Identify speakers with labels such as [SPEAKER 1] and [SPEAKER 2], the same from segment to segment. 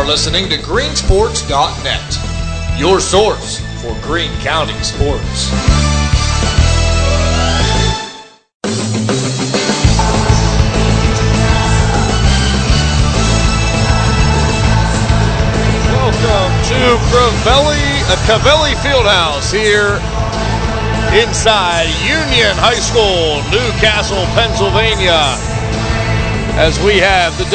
[SPEAKER 1] are listening to greensports.net, your source for Greene County sports. Welcome to Cavelli Fieldhouse here inside Union High School, Newcastle, Pennsylvania, as we have the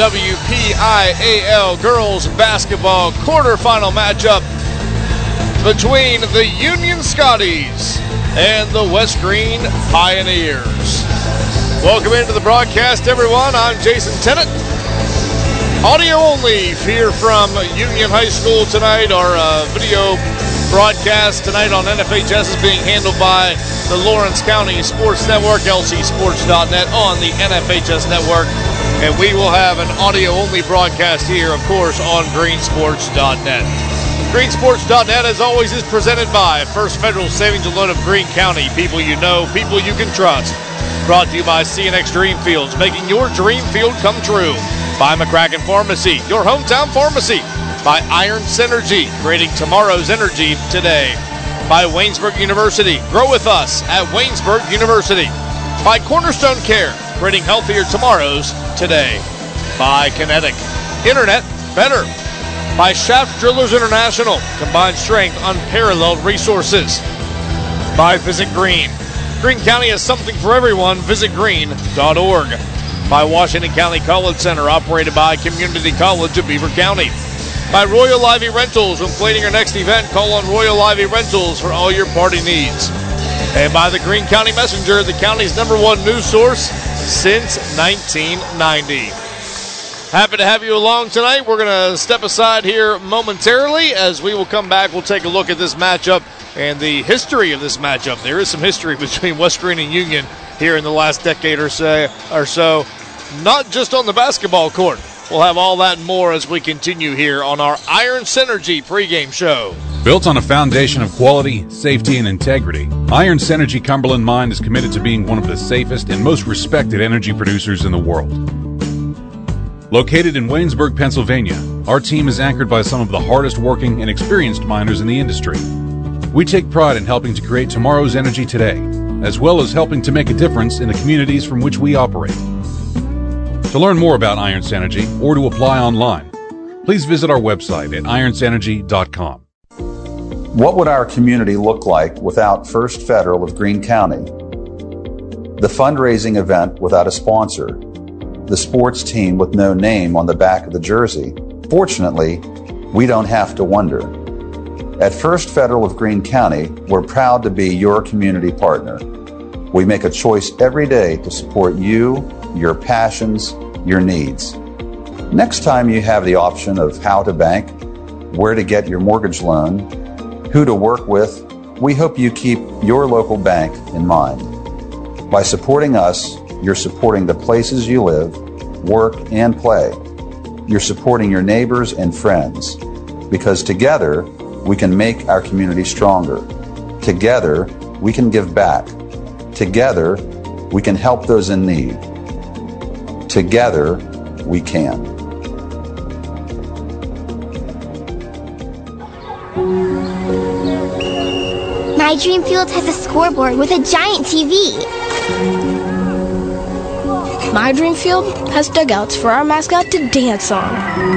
[SPEAKER 1] WPIAL girls basketball quarterfinal matchup between the Union Scotties and the West Greene Pioneers. Welcome into the broadcast, everyone. I'm Jason Tennant. Audio only here from Union High School tonight. Our video broadcast tonight on NFHS is being handled by the Lawrence County Sports Network, lcsports.net on the NFHS network. And we will have an audio-only broadcast here, of course, on greensports.net. Greensports.net, as always, is presented by First Federal Savings and Loan of Greene County. People you know, people you can trust. Brought to you by CNX Dreamfields, making your dream field come true. By McCracken Pharmacy, your hometown pharmacy. By Iron Synergy, creating tomorrow's energy today. By Waynesburg University, grow with us at Waynesburg University. By Cornerstone Care, creating healthier tomorrows today. By Kinetic, internet better. By Shaft Drillers International, combined strength, unparalleled resources. By Visit Greene. Greene County has something for everyone. Visit greene.org. By Washington County College Center, operated by Community College of Beaver County. By Royal Ivy Rentals, when planning your next event, call on Royal Ivy Rentals for all your party needs. And by the Greene County Messenger, the county's #1 news source since 1990. Happy to have you along tonight. We're going to step aside here momentarily. As we will come back, we'll take a look at this matchup and the history of this matchup. There is some history between West Greene and Union here in the last decade or so, not just on the basketball court. We'll have all that and more as we continue here on our Iron Synergy pregame show.
[SPEAKER 2] Built on a foundation of quality, safety, and integrity, Iron Synergy Cumberland Mine is committed to being one of the safest and most respected energy producers in the world. Located in Waynesburg, Pennsylvania, our team is anchored by some of the hardest working and experienced miners in the industry. We take pride in helping to create tomorrow's energy today, as well as helping to make a difference in the communities from which we operate. To learn more about Iron Synergy or to apply online, please visit our website at ironssynergy.com.
[SPEAKER 3] What would our community look like without First Federal of Greene County? The fundraising event without a sponsor. The sports team with no name on the back of the jersey. Fortunately, we don't have to wonder. At First Federal of Greene County, we're proud to be your community partner. We make a choice every day to support you, your passions, your needs. Next time you have the option of how to bank, where to get your mortgage loan, who to work with, we hope you keep your local bank in mind. By supporting us, you're supporting the places you live, work, and play. You're supporting your neighbors and friends, because together we can make our community stronger. Together we can give back. Together we can help those in need. Together we can.
[SPEAKER 4] My Dream Field has a scoreboard with a giant TV.
[SPEAKER 5] My Dream Field has dugouts for our mascot to dance on.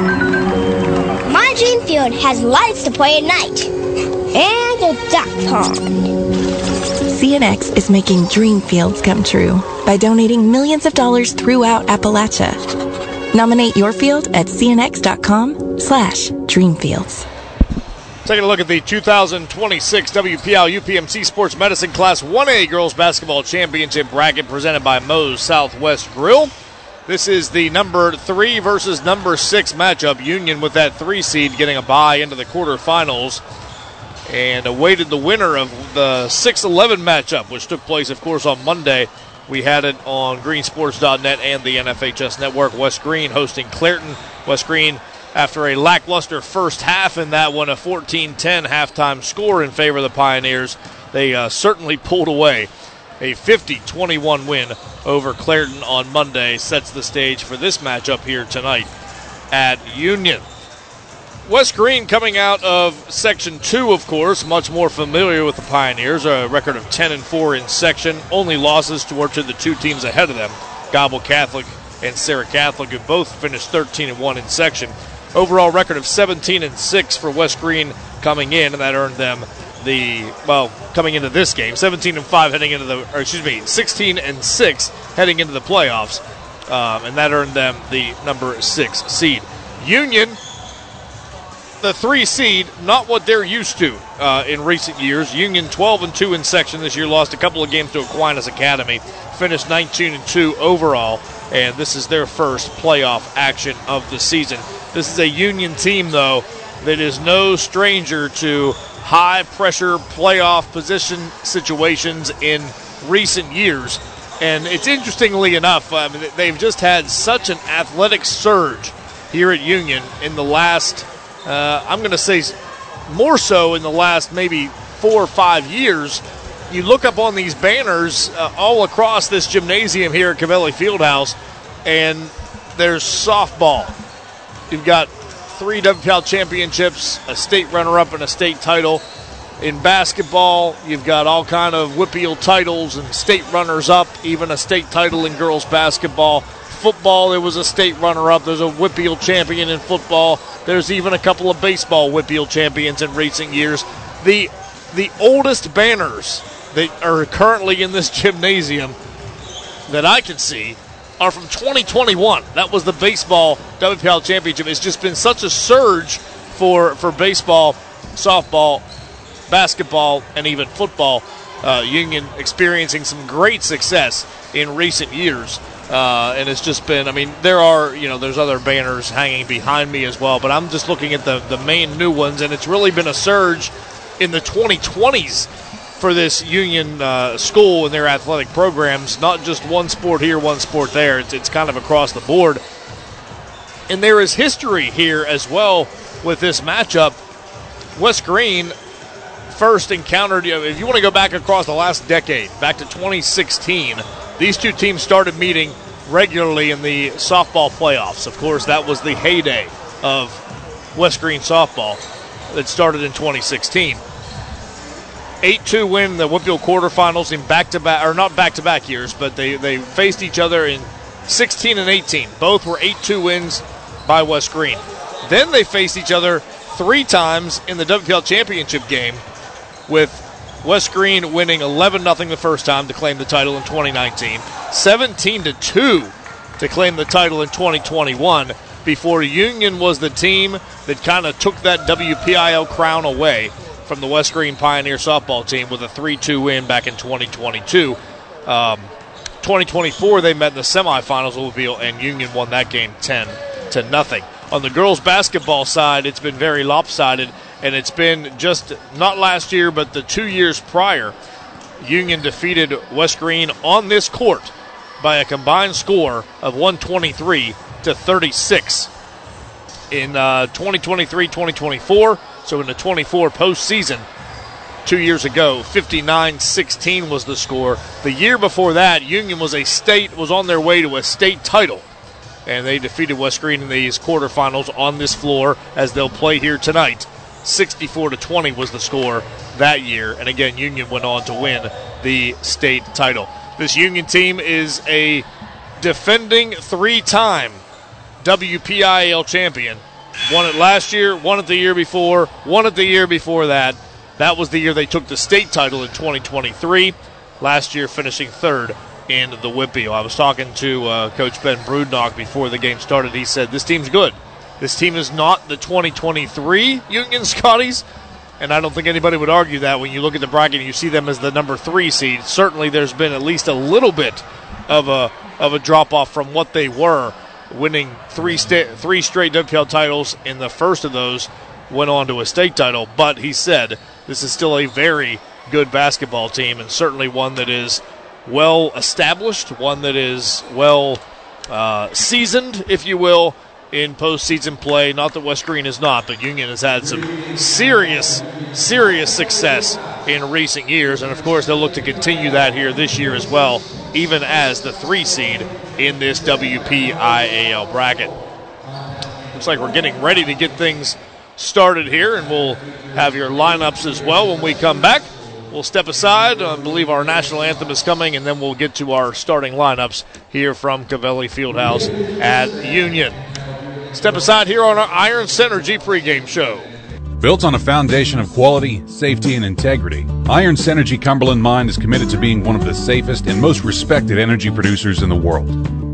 [SPEAKER 4] My Dream Field has lights to play at night. And a duck pond.
[SPEAKER 6] CNX is making dream fields come true by donating millions of dollars throughout Appalachia. Nominate your field at cnx.com/dreamfields.
[SPEAKER 1] Taking a look at the 2026 WPL UPMC Sports Medicine Class 1A Girls Basketball Championship bracket presented by Moe's Southwest Grill. This is the number 3 versus number 6 matchup. Union with that 3 seed getting a bye into the quarterfinals and awaited the winner of the 6-11 matchup, which took place, of course, on Monday. We had it on greensports.net and the NFHS Network. West Greene hosting Clairton. West Greene, after a lackluster first half in that one, a 14-10 halftime score in favor of the Pioneers, they certainly pulled away. A 50-21 win over Clairton on Monday sets the stage for this matchup here tonight at Union. West Green coming out of Section 2, of course, much more familiar with the Pioneers, a record of 10-4 in section. Only losses to the two teams ahead of them, Gobble Catholic and Sarah Catholic, who both finished 13-1 in section. Overall record of 17-6 for West Green coming in, and that earned them coming into this game, 17-5 heading into 16-6 heading into the playoffs, and that earned them the number 6 seed. Union, the 3 seed, not what they're used to in recent years. Union 12-2 in section this year, lost a couple of games to Aquinas Academy, finished 19-2 overall, and this is their first playoff action of the season. This is a Union team, though, that is no stranger to high-pressure playoff position situations in recent years. And it's interestingly enough, they've just had such an athletic surge here at Union in the last, I'm going to say more so in the last maybe 4 or 5 years. You look up on these banners all across this gymnasium here at Covelli Fieldhouse, and there's softball. You've got 3 WPIAL championships, a state runner-up, and a state title. In basketball, you've got all kind of WPIAL titles and state runners-up, even a state title in girls basketball. Football, there was a state runner-up. There's a WPIAL champion in football. There's even a couple of baseball WPIAL champions in recent years. The oldest banners that are currently in this gymnasium that I can see are from 2021. That was the baseball WPIAL championship. It's just been such a surge for baseball, softball, basketball, and even football. Union experiencing some great success in recent years. And it's just been, there are, there's other banners hanging behind me as well, but I'm just looking at the main new ones, and it's really been a surge in the 2020s for this Union school and their athletic programs, not just one sport here, one sport there. It's kind of across the board. And there is history here as well with this matchup. West Green first encountered, if you want to go back across the last decade, back to 2016, these two teams started meeting regularly in the softball playoffs. Of course, that was the heyday of West Green softball that started in 2016. 8-2 win the WPIAL quarterfinals in back-to-back, or not back-to-back years, but they faced each other in 16 and 18. Both were 8-2 wins by West Green. Then they faced each other 3 times in the WPIAL championship game, with West Green winning 11-0 the first time to claim the title in 2019, 17-2 to claim the title in 2021, before Union was the team that kind of took that WPIAL crown away from the West Green Pioneer softball team with a 3-2 win back in 2022. 2024, they met in the semifinals of WPIAL, and Union won that game 10-0. On the girls basketball side, it's been very lopsided, and it's been just not last year, but the 2 years prior. Union defeated West Green on this court by a combined score of 123-36. In 2023-2024, so in the 24 postseason, 2 years ago, 59-16 was the score. The year before that, Union was on their way to a state title, and they defeated West Green in these quarterfinals on this floor, as they'll play here tonight. 64-20 was the score that year, and again, Union went on to win the state title. This Union team is a defending 3-time WPIAL champion. Won it last year, won it the year before, won it the year before that. That was the year they took the state title in 2023. Last year finishing 3rd in the WPIAL. I was talking to Coach Ben Brudnock before the game started. He said, this team's good. This team is not the 2023 Union Scotties, and I don't think anybody would argue that when you look at the bracket and you see them as the number 3 seed. Certainly there's been at least a little bit of a drop-off from what they were, winning 3 straight WPIAL titles. In the first of those, went on to a state title. But he said this is still a very good basketball team, and certainly one that is well established, one that is well seasoned, if you will, in postseason play. Not that West Green is not, but Union has had some serious success in recent years, and of course they'll look to continue that here this year as well, even as the 3 seed in this WPIAL bracket. Looks like we're getting ready to get things started here, and we'll have your lineups as well when we come back. We'll step aside. I believe our national anthem is coming, and then we'll get to our starting lineups here from Covelli Fieldhouse at Union. Step aside here on our Iron Synergy pregame show.
[SPEAKER 2] Built on a foundation of quality, safety, and integrity, Iron Synergy Cumberland Mine is committed to being one of the safest and most respected energy producers in the world.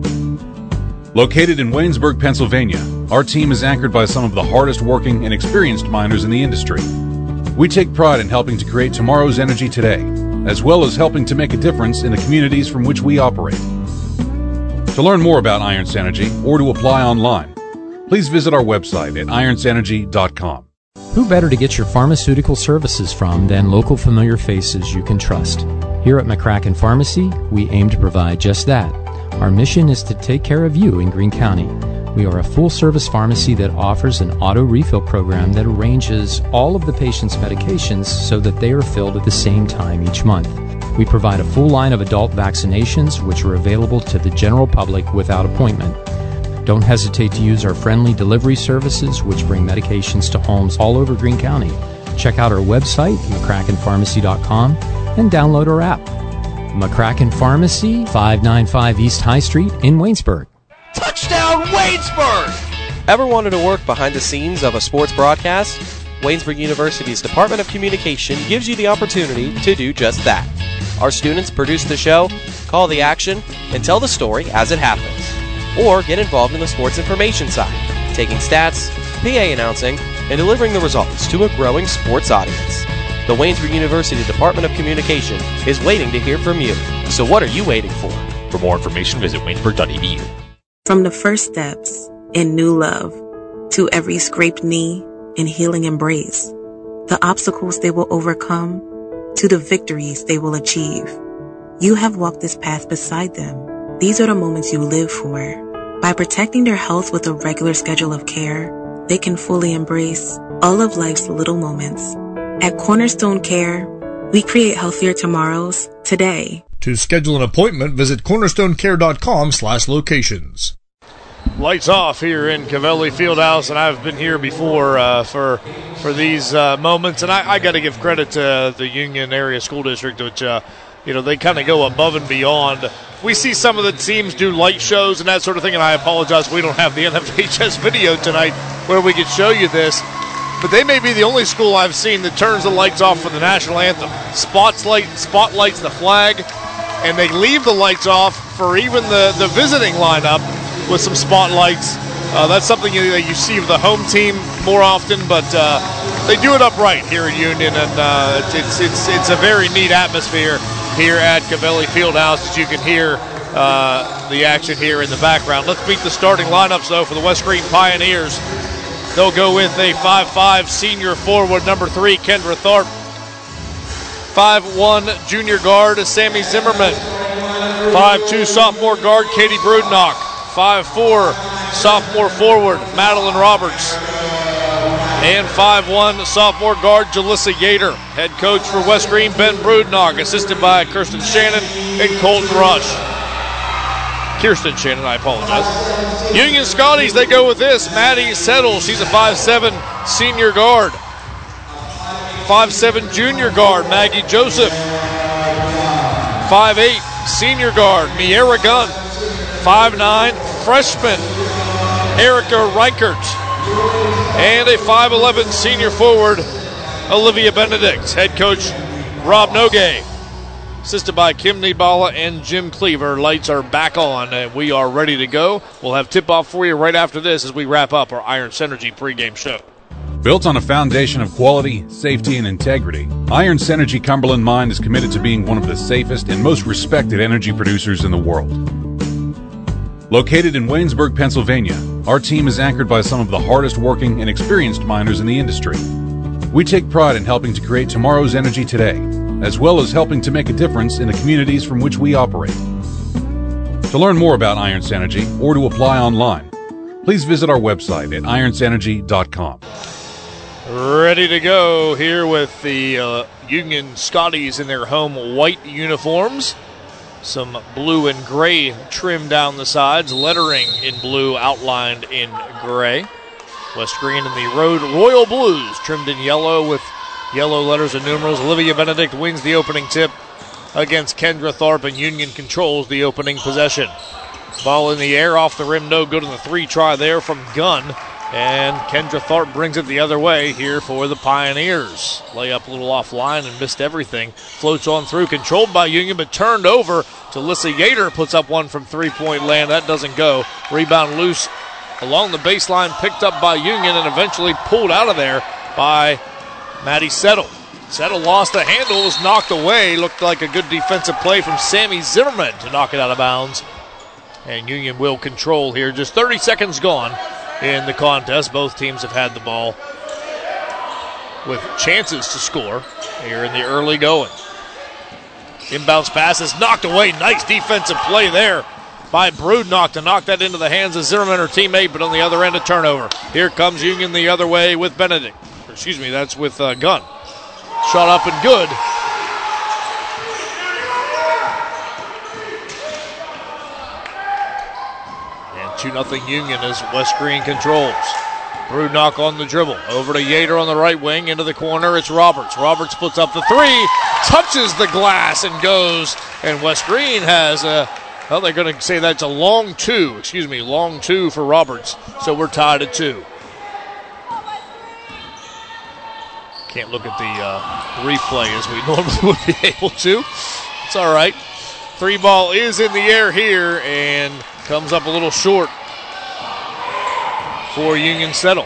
[SPEAKER 2] Located in Waynesburg, Pennsylvania, our team is anchored by some of the hardest working and experienced miners in the industry. We take pride in helping to create tomorrow's energy today, as well as helping to make a difference in the communities from which we operate. To learn more about Iron Synergy or to apply online, please visit our website at ironsynergy.com.
[SPEAKER 7] Who better to get your pharmaceutical services from than local familiar faces you can trust? Here at McCracken Pharmacy, we aim to provide just that. Our mission is to take care of you in Greene County. We are a full-service pharmacy that offers an auto refill program that arranges all of the patient's medications so that they are filled at the same time each month. We provide a full line of adult vaccinations, which are available to the general public without appointment. Don't hesitate to use our friendly delivery services, which bring medications to homes all over Greene County. Check out our website, McCrackenPharmacy.com, and download our app. McCracken Pharmacy, 595 East High Street in Waynesburg.
[SPEAKER 1] Touchdown, Waynesburg!
[SPEAKER 8] Ever wanted to work behind the scenes of a sports broadcast? Waynesburg University's Department of Communication gives you the opportunity to do just that. Our students produce the show, call the action, and tell the story as it happens. Or get involved in the sports information side, taking stats, PA announcing, and delivering the results to a growing sports audience. The Waynesburg University Department of Communication is waiting to hear from you. So what are you waiting for?
[SPEAKER 9] For more information, visit waynesburg.edu.
[SPEAKER 10] From the first steps in new love to every scraped knee and healing embrace, the obstacles they will overcome to the victories they will achieve. You have walked this path beside them. These are the moments you live for. By protecting their health with a regular schedule of care, they can fully embrace all of life's little moments. At Cornerstone Care, we create healthier tomorrows today.
[SPEAKER 11] To schedule an appointment, visit cornerstonecare.com/locations.
[SPEAKER 1] Lights off here in Covelli Fieldhouse, and I've been here before for these moments, and I got to give credit to the Union Area School District, which they kind of go above and beyond. We see some of the teams do light shows and that sort of thing, and I apologize we don't have the NFHS video tonight where we could show you this. But they may be the only school I've seen that turns the lights off for the national anthem. Spotlights the flag, and they leave the lights off for even the visiting lineup with some spotlights. That's something that you see with the home team more often, but they do it upright here at Union, and it's a very neat atmosphere here at Covelli Fieldhouse, as you can hear the action here in the background. Let's meet the starting lineups, though, for the West Greene Pioneers. They'll go with a 5'5" senior forward, number 3, Kendra Tharp. 5'1" junior guard, Sammy Zimmerman. 5'2" sophomore guard, Katie Brudnock. 5'4" sophomore forward, Madeline Roberts. And 5'1" sophomore guard, Jalissa Yater. Head coach for West Greene, Ben Brudnock, assisted by Kirsten Shannon and Colton Rush. Kirsten Shannon, I apologize. Union Scotties, they go with this. Maddie Settle, she's a 5'7" senior guard. 5'7" junior guard, Maggie Joseph. 5'8" senior guard, Miera Gunn. 5'9" freshman, Erica Reichert. And a 5'11" senior forward, Olivia Benedict. Head coach, Rob Nogay. Assisted by Kim Nibala and Jim Cleaver. Lights are back on, and we are ready to go. We'll have tip-off for you right after this as we wrap up our Iron Synergy pregame show.
[SPEAKER 2] Built on a foundation of quality, safety, and integrity, Iron Synergy Cumberland Mine is committed to being one of the safest and most respected energy producers in the world. Located in Waynesburg, Pennsylvania, our team is anchored by some of the hardest working and experienced miners in the industry. We take pride in helping to create tomorrow's energy today, as well as helping to make a difference in the communities from which we operate. To learn more about Iron Synergy or to apply online, please visit our website at ironsynergy.com.
[SPEAKER 1] Ready to go here with the Union Scotties in their home white uniforms. Some blue and gray trim down the sides, lettering in blue outlined in gray. West Green in the Royal Blues, trimmed in yellow with yellow letters and numerals. Olivia Benedict wins the opening tip against Kendra Tharp, and Union controls the opening possession. Ball in the air, off the rim, no good on the 3 try there from Gunn. And Kendra Tharp brings it the other way here for the Pioneers. Layup a little offline and missed everything. Floats on through, controlled by Union, but turned over to Lissa Yater. Puts up one from 3-point land. That doesn't go. Rebound loose along the baseline, picked up by Union, and eventually pulled out of there by Maddie Settle. Settle lost the handle, was knocked away. Looked like a good defensive play from Sammy Zimmerman to knock it out of bounds. And Union will control here. Just 30 seconds gone in the contest. Both teams have had the ball with chances to score here in the early going. Inbounds pass is knocked away. Nice defensive play there by Brudnock to knock that into the hands of Zimmerman, her teammate, but on the other end, a turnover. Here comes Union the other way with Benedict. That's with Gunn. Shot up and good. And 2-0 Union as West Green controls. Brudnock on the dribble. Over to Yater on the right wing. Into the corner, it's Roberts. Roberts puts up the 3. Touches the glass and goes. And West Green has well, they're going to say that's a long 2. Long 2 for Roberts. So we're tied at 2. Can't look at the replay as we normally would be able to. It's all right. 3 ball is in the air here and comes up a little short for Union Settle.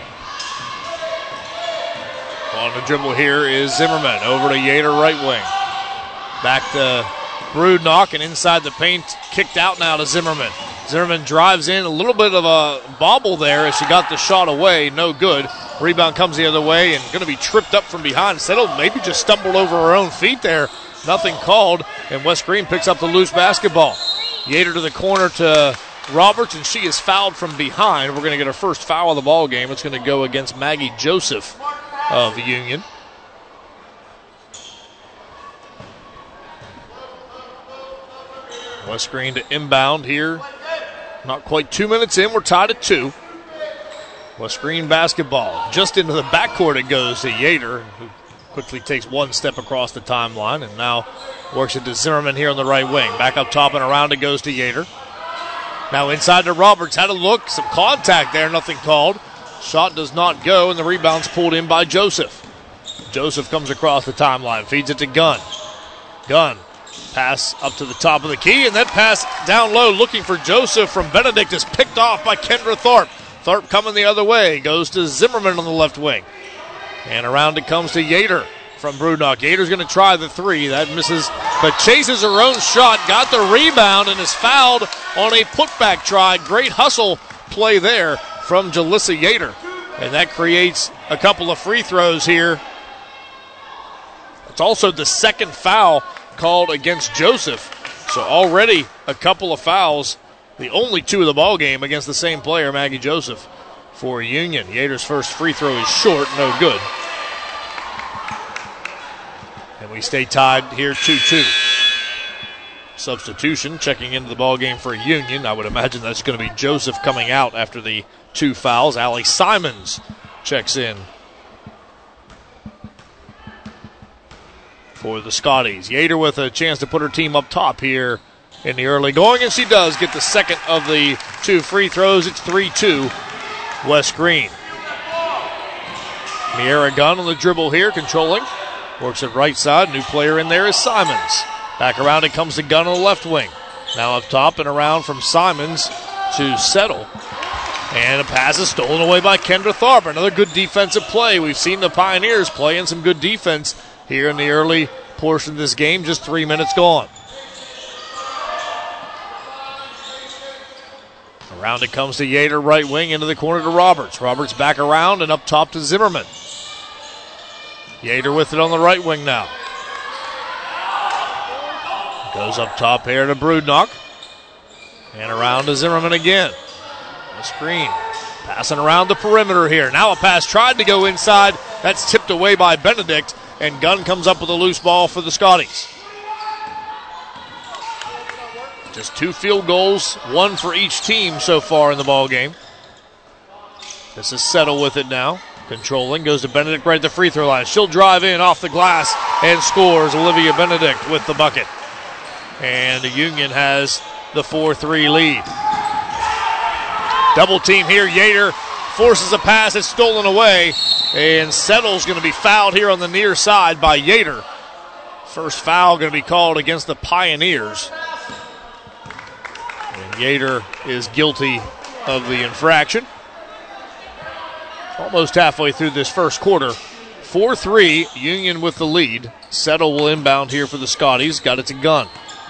[SPEAKER 1] On the dribble here is Zimmerman. Over to Yater, right wing. Back to Brudnock, and inside the paint, kicked out now to Zimmerman. Zimmerman drives in, a little bit of a bobble there as she got the shot away, no good. Rebound comes the other way and going to be tripped up from behind. Settle maybe just stumbled over her own feet there. Nothing called, and West Green picks up the loose basketball. Yater to the corner to Roberts, and she is fouled from behind. We're going to get our first foul of the ball game. It's going to go against Maggie Joseph of Union. West Green to inbound here. Not quite 2 minutes in. We're tied at 2. West Green basketball. Just into the backcourt it goes to Yater, who quickly takes one step across the timeline and now works it to Zimmerman here on the right wing. Back up top and around it goes to Yater. Now inside to Roberts. Had a look. Some contact there. Nothing called. Shot does not go, and the rebound's pulled in by Joseph. Joseph comes across the timeline. Feeds it to Gunn. Gunn. Pass up to the top of the key, and that pass down low looking for Joseph from Benedict is picked off by Kendra Tharp. Tharp coming the other way. Goes to Zimmerman on the left wing. And around it comes to Yater from Brudnock. Yater's going to try the 3. That misses, but chases her own shot. Got the rebound and is fouled on a putback try. Great hustle play there from Jalissa Yater. And that creates a couple of free throws here. It's also the second foul called against Joseph. So already a couple of fouls, the only 2 of the ball game against the same player, Maggie Joseph, for Union. Yater's first free throw is short, no good. And we stay tied here 2-2. Substitution checking into the ball game for Union. I would imagine that's going to be Joseph coming out after the 2 fouls. Allie Simons checks in for the Scotties. Yater with a chance to put her team up top here in the early going, and she does get the second of the 2 free throws. It's 3-2 West Green. Miera Gunn on the dribble here, controlling. Works it right side. New player in there is Simons. Back around it comes to Gunn on the left wing. Now up top and around from Simons to Settle. And a pass is stolen away by Kendra Tharp. Another good defensive play. We've seen the Pioneers playing some good defense here in the early portion of this game. Just 3 minutes gone. Around it comes to Yater, right wing, into the corner to Roberts. Roberts back around and up top to Zimmerman. Yater with it on the right wing now. Goes up top here to Brudnock. And around to Zimmerman again. The screen. Passing around the perimeter here. Now a pass tried to go inside. That's tipped away by Benedict. And Gunn comes up with a loose ball for the Scotties. Just 2 field goals, 1 for each team so far in the ball game. This is Settle with it now. Controlling, goes to Benedict right at the free throw line. She'll drive in off the glass and scores. Olivia Benedict with the bucket. And the Union has the 4-3 lead. Double team here. Yater forces a pass. It's stolen away. And Settle's going to be fouled here on the near side by Yater. First foul going to be called against the Pioneers. And Yater is guilty of the infraction. Almost halfway through this first quarter. 4-3, Union with the lead. Settle will inbound here for the Scotties. Got it to Gunn.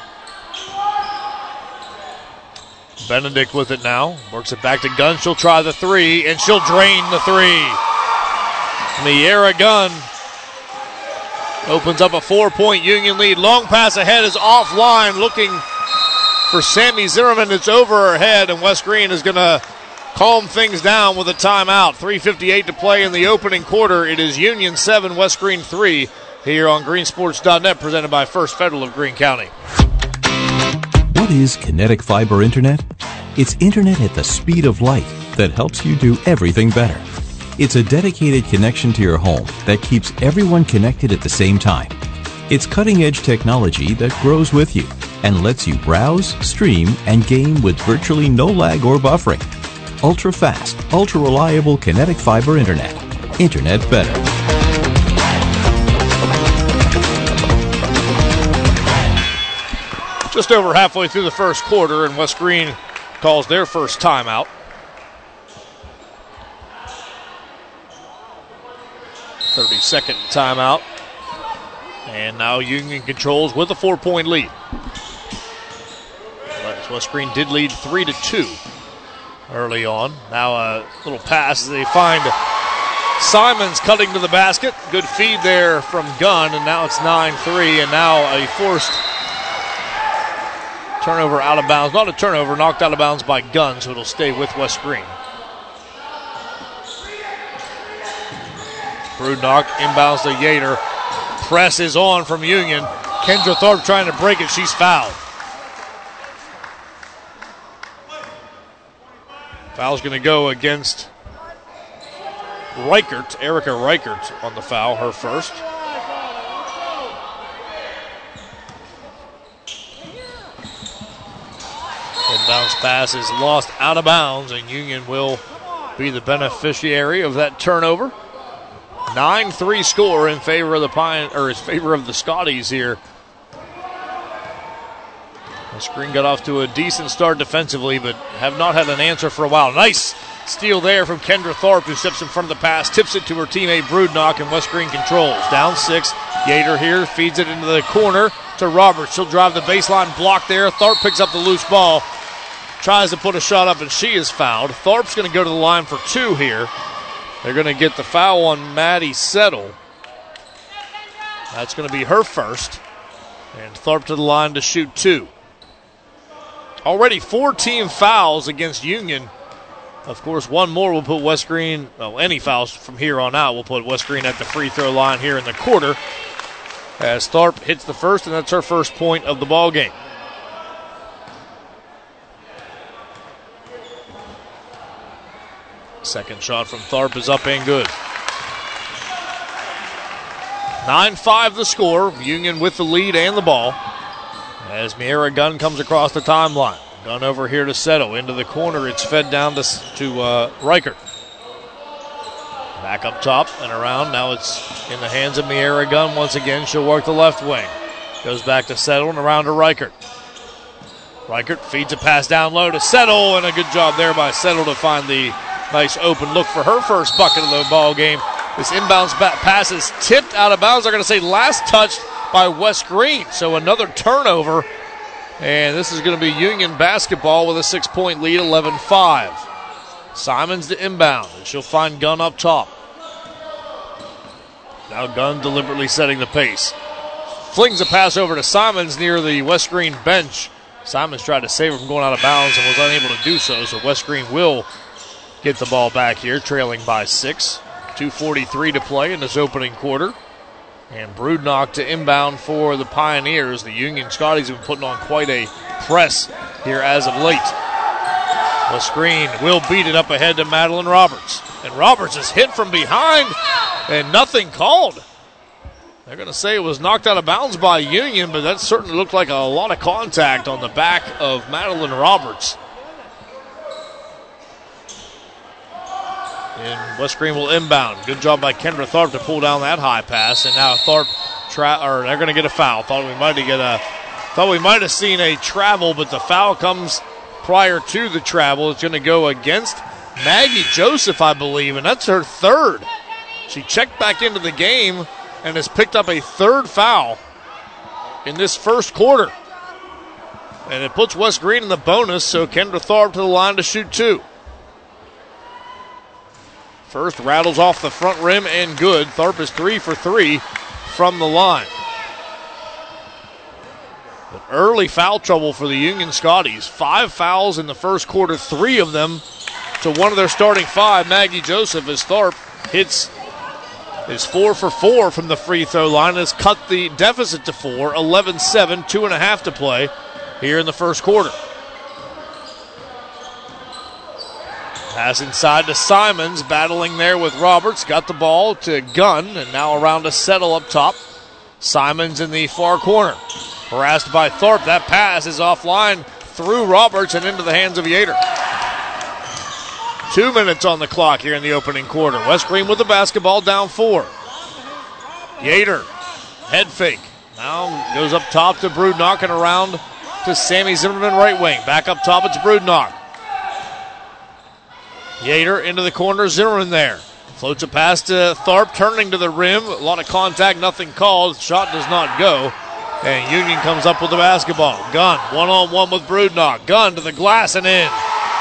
[SPEAKER 1] Benedict with it now. Works it back to Gunn. She'll try the three, and she'll drain the three. Miera Gunn opens up a 4-point Union lead. Long pass ahead is offline, looking for Sammy Zimmerman. It's over her head, and West Green is going to calm things down with a timeout. 3:58 to play in the opening quarter. It is Union 7, West Green 3 here on greensports.net, presented by First Federal of Greene County.
[SPEAKER 12] What is Kinetic Fiber Internet? It's internet at the speed of light that helps you do everything better. It's a dedicated connection to your home that keeps everyone connected at the same time. It's cutting-edge technology that grows with you and lets you browse, stream, and game with virtually no lag or buffering. Ultra-fast, ultra-reliable Kinetic Fiber Internet. Internet better.
[SPEAKER 1] Just over halfway through the first quarter, and West Green calls their first timeout. .30-second timeout. And now Union controls with a 4-point lead. West Green did lead 3-2 early on. Now a little pass as they find Simons cutting to the basket. Good feed there from Gunn, and now it's 9-3, and now a forced turnover out of bounds. Not a turnover, knocked out of bounds by Gunn, so it'll stay with West Green. Brudnock inbounds to Yater. Press is on from Union. Kendra Thorpe trying to break it. She's fouled. Foul's going to go against Reichert. Erica Reichert on the foul, her first. Inbounds pass is lost out of bounds, and Union will be the beneficiary of that turnover. 9-3 score in favor of the Scotties here. The screen got off to a decent start defensively, but have not had an answer for a while. Nice steal there from Kendra Thorpe, who steps in front of the pass, tips it to her teammate Brudnock, and West Green controls. Down 6. Yater here feeds it into the corner to Roberts. She'll drive the baseline, block there. Thorpe picks up the loose ball, tries to put a shot up, and she is fouled. Thorpe's going to go to the line for 2 here. They're going to get the foul on Maddie Settle. That's going to be her first. And Thorpe to the line to shoot 2. Already 4 team fouls against Union. Of course, one more will put West Green, any fouls from here on out will put West Green at the free throw line here in the quarter. As Thorpe hits the first, and that's her first point of the ball game. Second shot from Thorpe is up and good. 9-5 the score. Union with the lead and the ball. As Miera Gunn comes across the timeline. Gunn over here to Settle. Into the corner. It's fed down to Reichert. Back up top and around. Now it's in the hands of Miera Gunn once again. She'll work the left wing. Goes back to Settle and around to Reichert. Reichert feeds a pass down low to Settle, and a good job there by Settle to find the nice open look for her first bucket of the ball game. This inbounds pass is tipped out of bounds. They're going to say last touched by West Green. So another turnover. And this is going to be Union basketball with a 6-point lead, 11-5. Simons to inbound, and she'll find Gunn up top. Now Gunn deliberately setting the pace. Flings a pass over to Simons near the West Green bench. Simons tried to save her from going out of bounds and was unable to do so. So West Green will get the ball back here, trailing by 6. 2:43 to play in this opening quarter. And Brudnock to inbound for the Pioneers. The Union Scotties have been putting on quite a press here as of late. West Green will beat it up ahead to Madeline Roberts. And Roberts is hit from behind and nothing called. They're going to say it was knocked out of bounds by Union, but that certainly looked like a lot of contact on the back of Madeline Roberts. And West Green will inbound. Good job by Kendra Tharp to pull down that high pass. And now Tharp, they're going to get a foul. Thought we might have seen a travel, but the foul comes prior to the travel. It's going to go against Maggie Joseph, I believe, and that's her third. She checked back into the game and has picked up a third foul in this first quarter. And it puts West Green in the bonus, so Kendra Tharp to the line to shoot 2. First rattles off the front rim and good. Tharp is 3 for 3 from the line. But early foul trouble for the Union Scotties. 5 fouls in the first quarter, 3 of them to one of their starting 5, Maggie Joseph, as Tharp is 4 for 4 from the free throw line and has cut the deficit to 4, 11-7, 2.5 to play here in the first quarter. Pass inside to Simons, battling there with Roberts. Got the ball to Gunn, and now around to Settle up top. Simons in the far corner. Harassed by Tharp. That pass is offline through Roberts and into the hands of Yater. 2 minutes on the clock here in the opening quarter. West Green with the basketball, down 4. Yater, head fake. Now goes up top to Brudnock and around to Sammy Zimmerman, right wing. Back up top, it's Brudnock. Yater into the corner, Zimmerman there. Floats a pass to Tharp, turning to the rim. A lot of contact, nothing called. Shot does not go. And Union comes up with the basketball. Gunn, one-on-one with Brudnock. Gunn to the glass and in.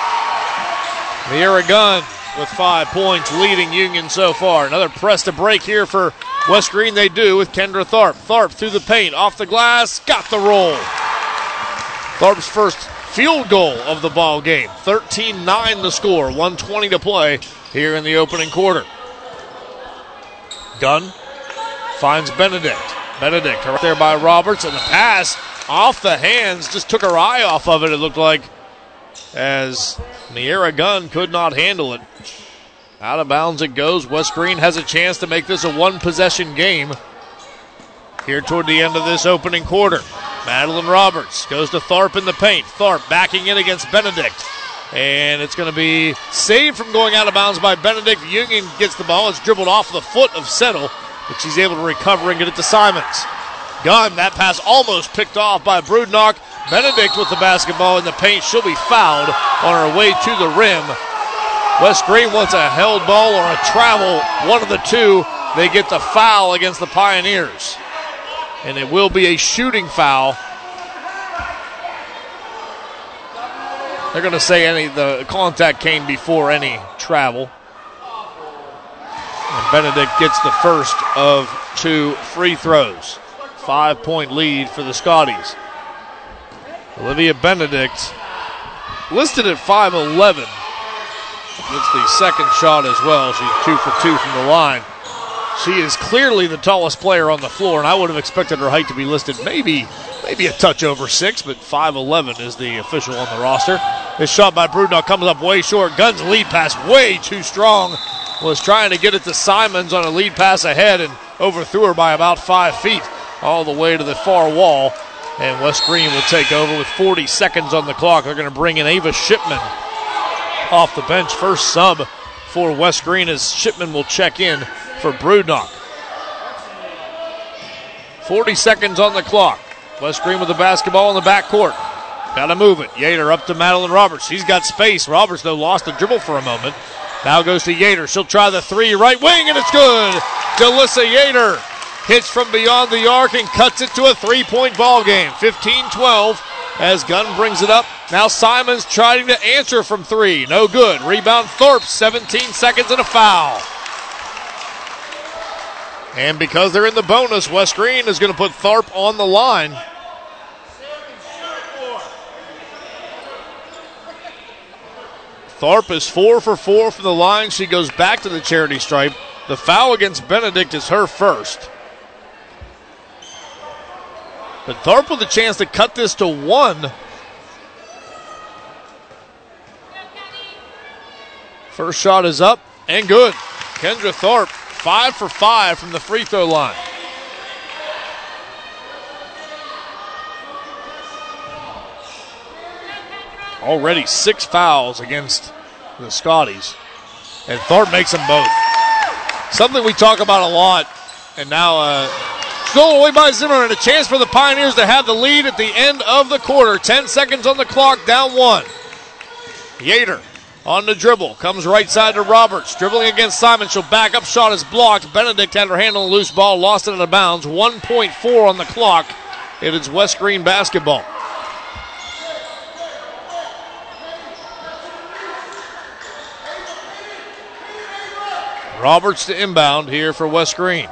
[SPEAKER 1] Miera Gunn with 5 points, leading Union so far. Another press to break here for West Green. They do with Kendra Tharp. Tharp through the paint, off the glass, got the roll. Tharp's first field goal of the ball game. 13-9 the score, 1:20 to play here in the opening quarter. Gunn finds Benedict. Benedict right there by Roberts, and the pass off the hands, just took her eye off of it, it looked like, as Miera Gunn could not handle it. Out of bounds it goes. West Green has a chance to make this a one-possession game here toward the end of this opening quarter. Madeline Roberts goes to Tharp in the paint. Tharp backing in against Benedict. And it's going to be saved from going out of bounds by Benedict. Union gets the ball. It's dribbled off the foot of Settle, but she's able to recover and get it to Simons. Gunn, that pass almost picked off by Brudnock. Benedict with the basketball in the paint. She'll be fouled on her way to the rim. West Green wants a held ball or a travel. One of the two. They get the foul against the Pioneers. And it will be a shooting foul. They're going to say the contact came before any travel. And Benedict gets the first of 2 free throws. 5-point lead for the Scotties. Olivia Benedict, listed at 5'11", gets the second shot as well. She's 2 for 2 from the line. She is clearly the tallest player on the floor, and I would have expected her height to be listed maybe a touch over 6, but 5'11" is the official on the roster. This shot by Brudnock comes up way short. Gunn's lead pass way too strong. Was trying to get it to Simons on a lead pass ahead and overthrew her by about 5 feet all the way to the far wall. And West Green will take over with 40 seconds on the clock. They're going to bring in Ava Shipman off the bench. First sub for West Green as Shipman will check in for Brudnock. 40 seconds on the clock. West Green with the basketball in the backcourt. Got to move it. Yater up to Madeline Roberts. She's got space. Roberts, though, lost the dribble for a moment. Now goes to Yater. She'll try the 3 right wing, and it's good. Delissa Yater hits from beyond the arc and cuts it to a 3-point ball game. 15-12 as Gunn brings it up. Now Simons trying to answer from 3. No good. Rebound Tharp. 17 seconds and a foul. And because they're in the bonus, West Green is going to put Tharp on the line. Tharp is 4 for 4 from the line. She goes back to the charity stripe. The foul against Benedict is her first. But Tharp with a chance to cut this to 1. First shot is up and good. Kendra Thorpe, 5 for 5 from the free throw line. Already 6 fouls against the Scotties. And Thorpe makes them both. Something we talk about a lot. And now stolen away by Zimmerman. A chance for the Pioneers to have the lead at the end of the quarter. 10 seconds on the clock, down 1. Yater on the dribble. Comes right side to Roberts. Dribbling against Simon. She'll back up. Shot is blocked. Benedict had her hand on the loose ball. Lost it out of bounds. 1.4 on the clock. It is West Green basketball. Roberts to inbound here for West Green.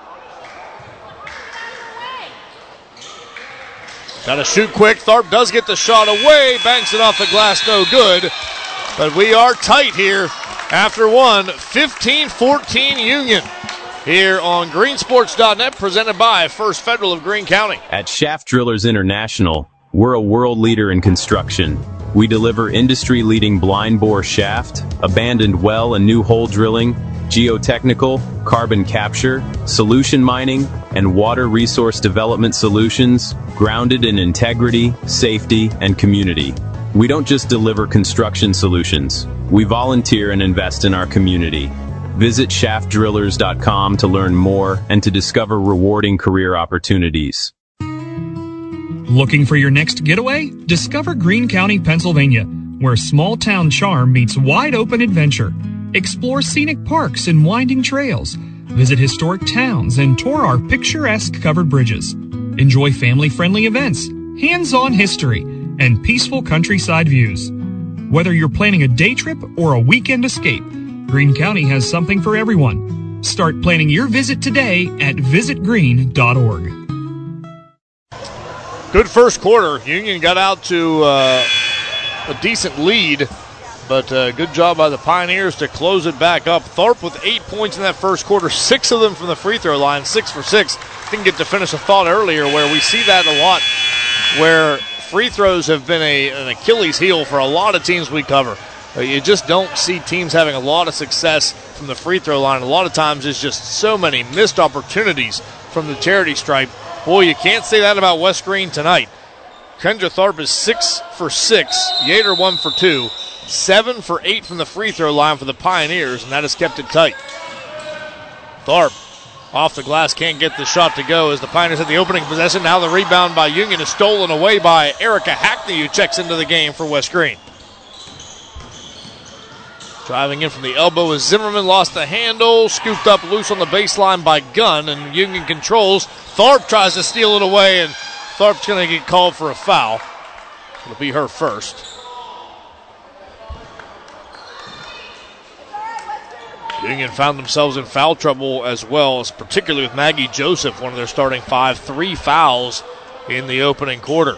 [SPEAKER 1] Got to shoot quick. Tharp does get the shot away. Banks it off the glass. No good. But we are tight here after one. 15-14 Union here on greensports.net, presented by First Federal of Greene County.
[SPEAKER 13] At Shaft Drillers International, we're a world leader in construction. We deliver industry-leading blind bore shaft, abandoned well and new hole drilling, geotechnical, carbon capture, solution mining, and water resource development solutions grounded in integrity, safety, and community. We don't just deliver construction solutions. We volunteer and invest in our community. Visit shaftdrillers.com to learn more and to discover rewarding career opportunities.
[SPEAKER 14] Looking for your next getaway? Discover Greene County, Pennsylvania, where small-town charm meets wide-open adventure. Explore scenic parks and winding trails. Visit historic towns and tour our picturesque covered bridges. Enjoy family-friendly events, hands-on history, and peaceful countryside views. Whether you're planning a day trip or a weekend escape, Greene County has something for everyone. Start planning your visit today at visitgreene.org.
[SPEAKER 1] Good first quarter. Union got out to a decent lead, but good job by the Pioneers to close it back up. Tharp with 8 points in that first quarter, 6 of them from the free throw line, 6 for 6. Didn't get to finish a thought earlier where we see that a lot, where free throws have been an Achilles heel for a lot of teams we cover. You just don't see teams having a lot of success from the free throw line. A lot of times it's just so many missed opportunities from the charity stripe. Boy, you can't say that about West Green tonight. Kendra Tharp is 6 for 6. Yater 1 for 2. 7 for 8 from the free throw line for the Pioneers, and that has kept it tight. Tharp off the glass, can't get the shot to go as the Pioneers had the opening possession. Now the rebound by Union is stolen away by Erica Hackney, who checks into the game for West Green. Driving in from the elbow is Zimmerman, lost the handle, scooped up loose on the baseline by Gunn, and Union controls. Tharp tries to steal it away, and Tharp's going to get called for a foul. It'll be her first. Union found themselves in foul trouble as well, particularly with Maggie Joseph, one of their starting 5. 3 fouls in the opening quarter.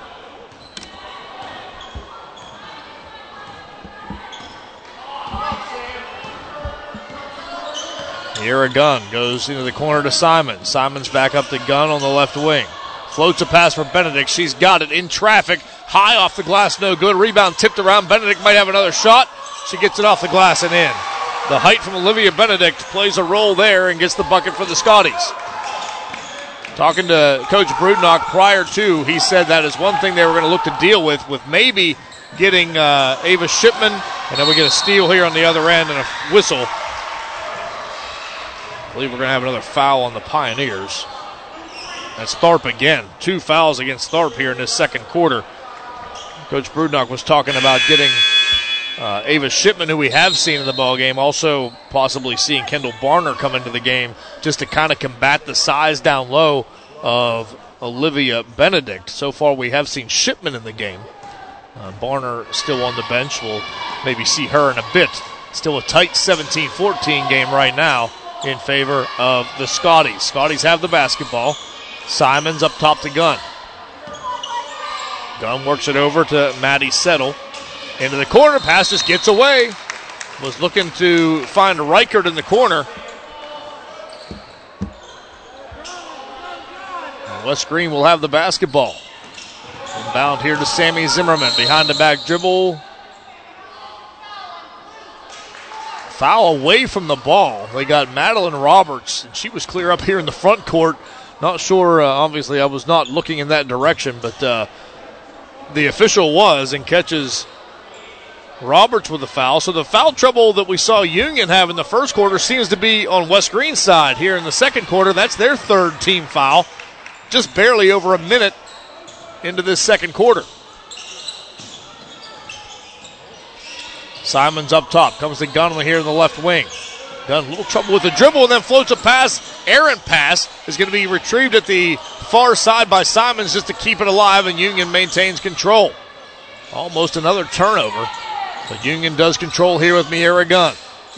[SPEAKER 1] Here a Gunn goes into the corner to Simon. Simon's back up to Gunn on the left wing. Floats a pass for Benedict. She's got it in traffic. High off the glass, no good. Rebound tipped around. Benedict might have another shot. She gets it off the glass and in. The height from Olivia Benedict plays a role there and gets the bucket for the Scotties. Talking to Coach Brudnock prior to, he said that is one thing they were going to look to deal with maybe getting Ava Shipman, and then we get a steal here on the other end and a whistle. I believe we're going to have another foul on the Pioneers. That's Tharp again. 2 fouls against Tharp here in this second quarter. Coach Brudnock was talking about getting Ava Shipman, who we have seen in the ballgame, also possibly seeing Kendall Barner come into the game just to kind of combat the size down low of Olivia Benedict. So far we have seen Shipman in the game. Barner still on the bench. We'll maybe see her in a bit. Still a tight 17-14 game right now in favor of the Scotties. Scotties have the basketball. Simon's up top to Gunn. Gunn works it over to Maddie Settle. Into the corner, pass just gets away. Was looking to find Reichert in the corner. And West Green will have the basketball. Inbound here to Sammy Zimmerman. Behind the back dribble. Foul away from the ball. They got Madeline Roberts, and she was clear up here in the front court. Not sure, obviously I was not looking in that direction, but the official was and catches Roberts with a foul. So the foul trouble that we saw Union have in the first quarter seems to be on West Green's side here in the second quarter. That's their third team foul. Just barely over a minute into this second quarter. Simons up top. Comes to Gunley here in the left wing. Gunn, a little trouble with the dribble, and then floats a pass. Errant pass is going to be retrieved at the far side by Simons just to keep it alive, and Union maintains control. Almost another turnover, but Union does control here with Miera Gunn.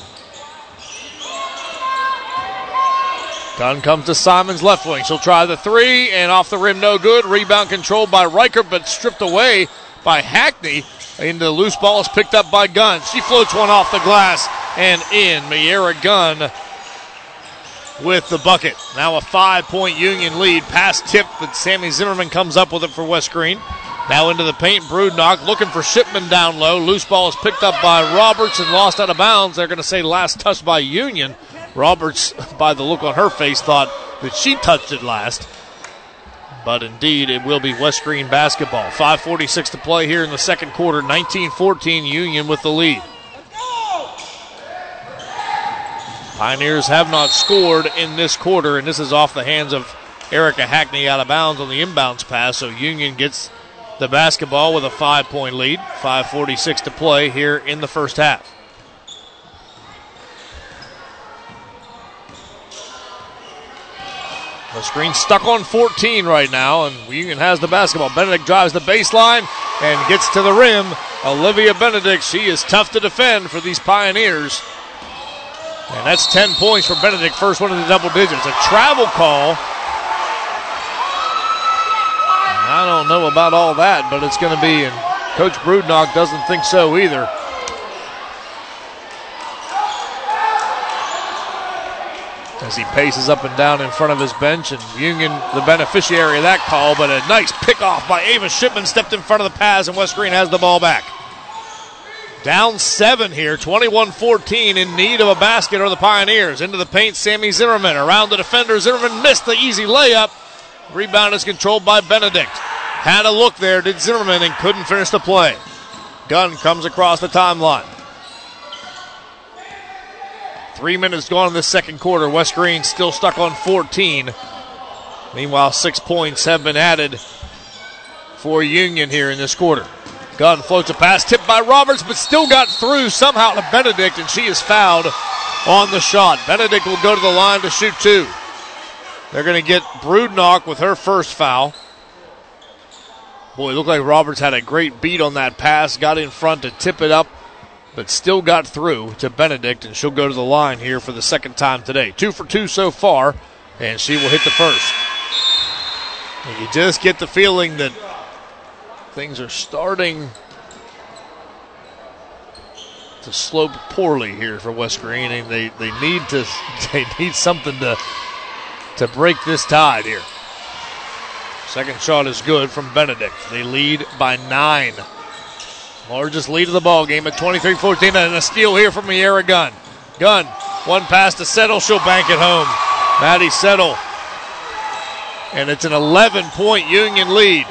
[SPEAKER 1] Gunn comes to Simons' left wing. She'll try the three, and off the rim, no good. Rebound controlled by Reichert, but stripped away by Hackney. Into the loose ball is picked up by Gunn. She floats one off the glass and in. Miera Gunn with the bucket. Now a 5-point Union lead. Pass tip, but Sammy Zimmerman comes up with it for West Green. Now into the paint, Brudnock looking for Shipman down low. Loose ball is picked up by Roberts and lost out of bounds. They're going to say last touch by Union. Roberts, by the look on her face, thought that she touched it last. But indeed, it will be West Green basketball. 5:46 to play here in the second quarter. 19-14, Union with the lead. Pioneers have not scored in this quarter, and this is off the hands of Erica Hackney out of bounds on the inbounds pass. So Union gets the basketball with a 5-point lead. 5:46 to play here in the first half. West Green stuck on 14 right now, and Union has the basketball. Benedict drives the baseline and gets to the rim. Olivia Benedict, she is tough to defend for these Pioneers. And that's 10 points for Benedict, first one in the double digits. A travel call. I don't know about all that, but it's going to be, and Coach Brudnock doesn't think so either. As he paces up and down in front of his bench, and Union the beneficiary of that call, but a nice pickoff by Ava Shipman, stepped in front of the pass, and West Green has the ball back. Down 7 here, 21-14, in need of a basket are the Pioneers. Into the paint, Sammy Zimmerman. Around the defender, Zimmerman missed the easy layup. Rebound is controlled by Benedict. Had a look there, did Zimmerman, and couldn't finish the play. Gunn comes across the timeline. 3 minutes gone in this second quarter. West Green still stuck on 14. Meanwhile, 6 points have been added for Union here in this quarter. Gunn floats a pass, tipped by Roberts, but still got through somehow to Benedict, and she is fouled on the shot. Benedict will go to the line to shoot 2. They're going to get Brudnock with her first foul. Boy, it looked like Roberts had a great beat on that pass, got in front to tip it up, but still got through to Benedict, and she'll go to the line here for the second time today. 2 for 2 so far, and she will hit the first. And you just get the feeling that things are starting to slope poorly here for West Green, and they need something to break this tide here. Second shot is good from Benedict. They lead by 9. Largest lead of the ball game at 23-14, and a steal here from Miera Gunn. Gunn, one pass to Settle, she'll bank it home. Maddie Settle. And it's an 11-point Union lead.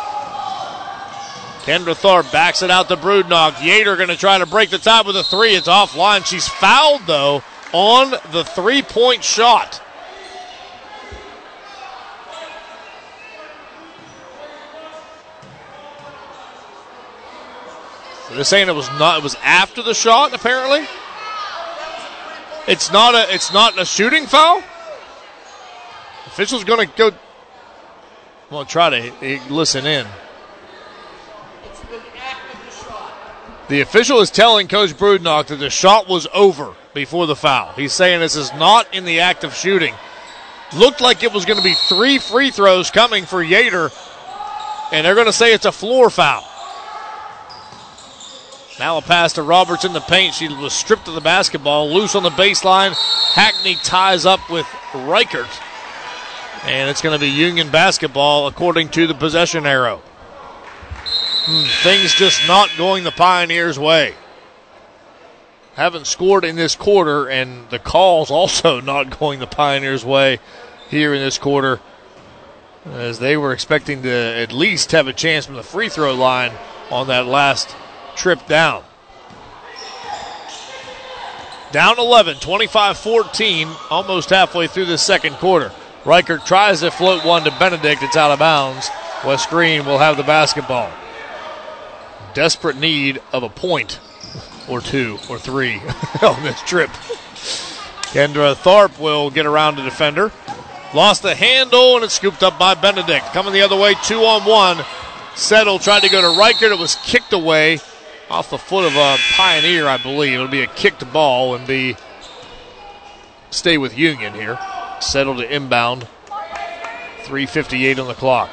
[SPEAKER 1] Kendra Tharp backs it out to Brudnock. Yater going to try to break the tie with a 3. It's offline. She's fouled, though, on the 3-point shot. They're saying it was after the shot, apparently. It's not a shooting foul. Official's going to go. Well, try to listen in. The official is telling Coach Brudnock that the shot was over before the foul. He's saying this is not in the act of shooting. Looked like it was going to be 3 free throws coming for Yater, and they're going to say it's a floor foul. Now a pass to Roberts in the paint. She was stripped of the basketball, loose on the baseline. Hackney ties up with Reichert, and it's going to be Union basketball according to the possession arrow. Things just not going the Pioneers' way. haven't scored in this quarter, and the calls also not going the Pioneers' way here in this quarter, as they were expecting to at least have a chance from the free throw line on that last trip down. Down 11, 25-14, almost halfway through the second quarter. Reichert tries to float one to Benedict. It's out of bounds. West Green will have the basketball. Desperate need of a point or two or three on this trip. Kendra Tharp will get around the defender. Lost the handle, and it's scooped up by Benedict. Coming the other way, 2-on-1. Settle tried to go to Reichert. It was kicked away off the foot of a Pioneer, I believe. It'll be a kicked ball and stay with Union here. Settle to inbound. 3:58 on the clock.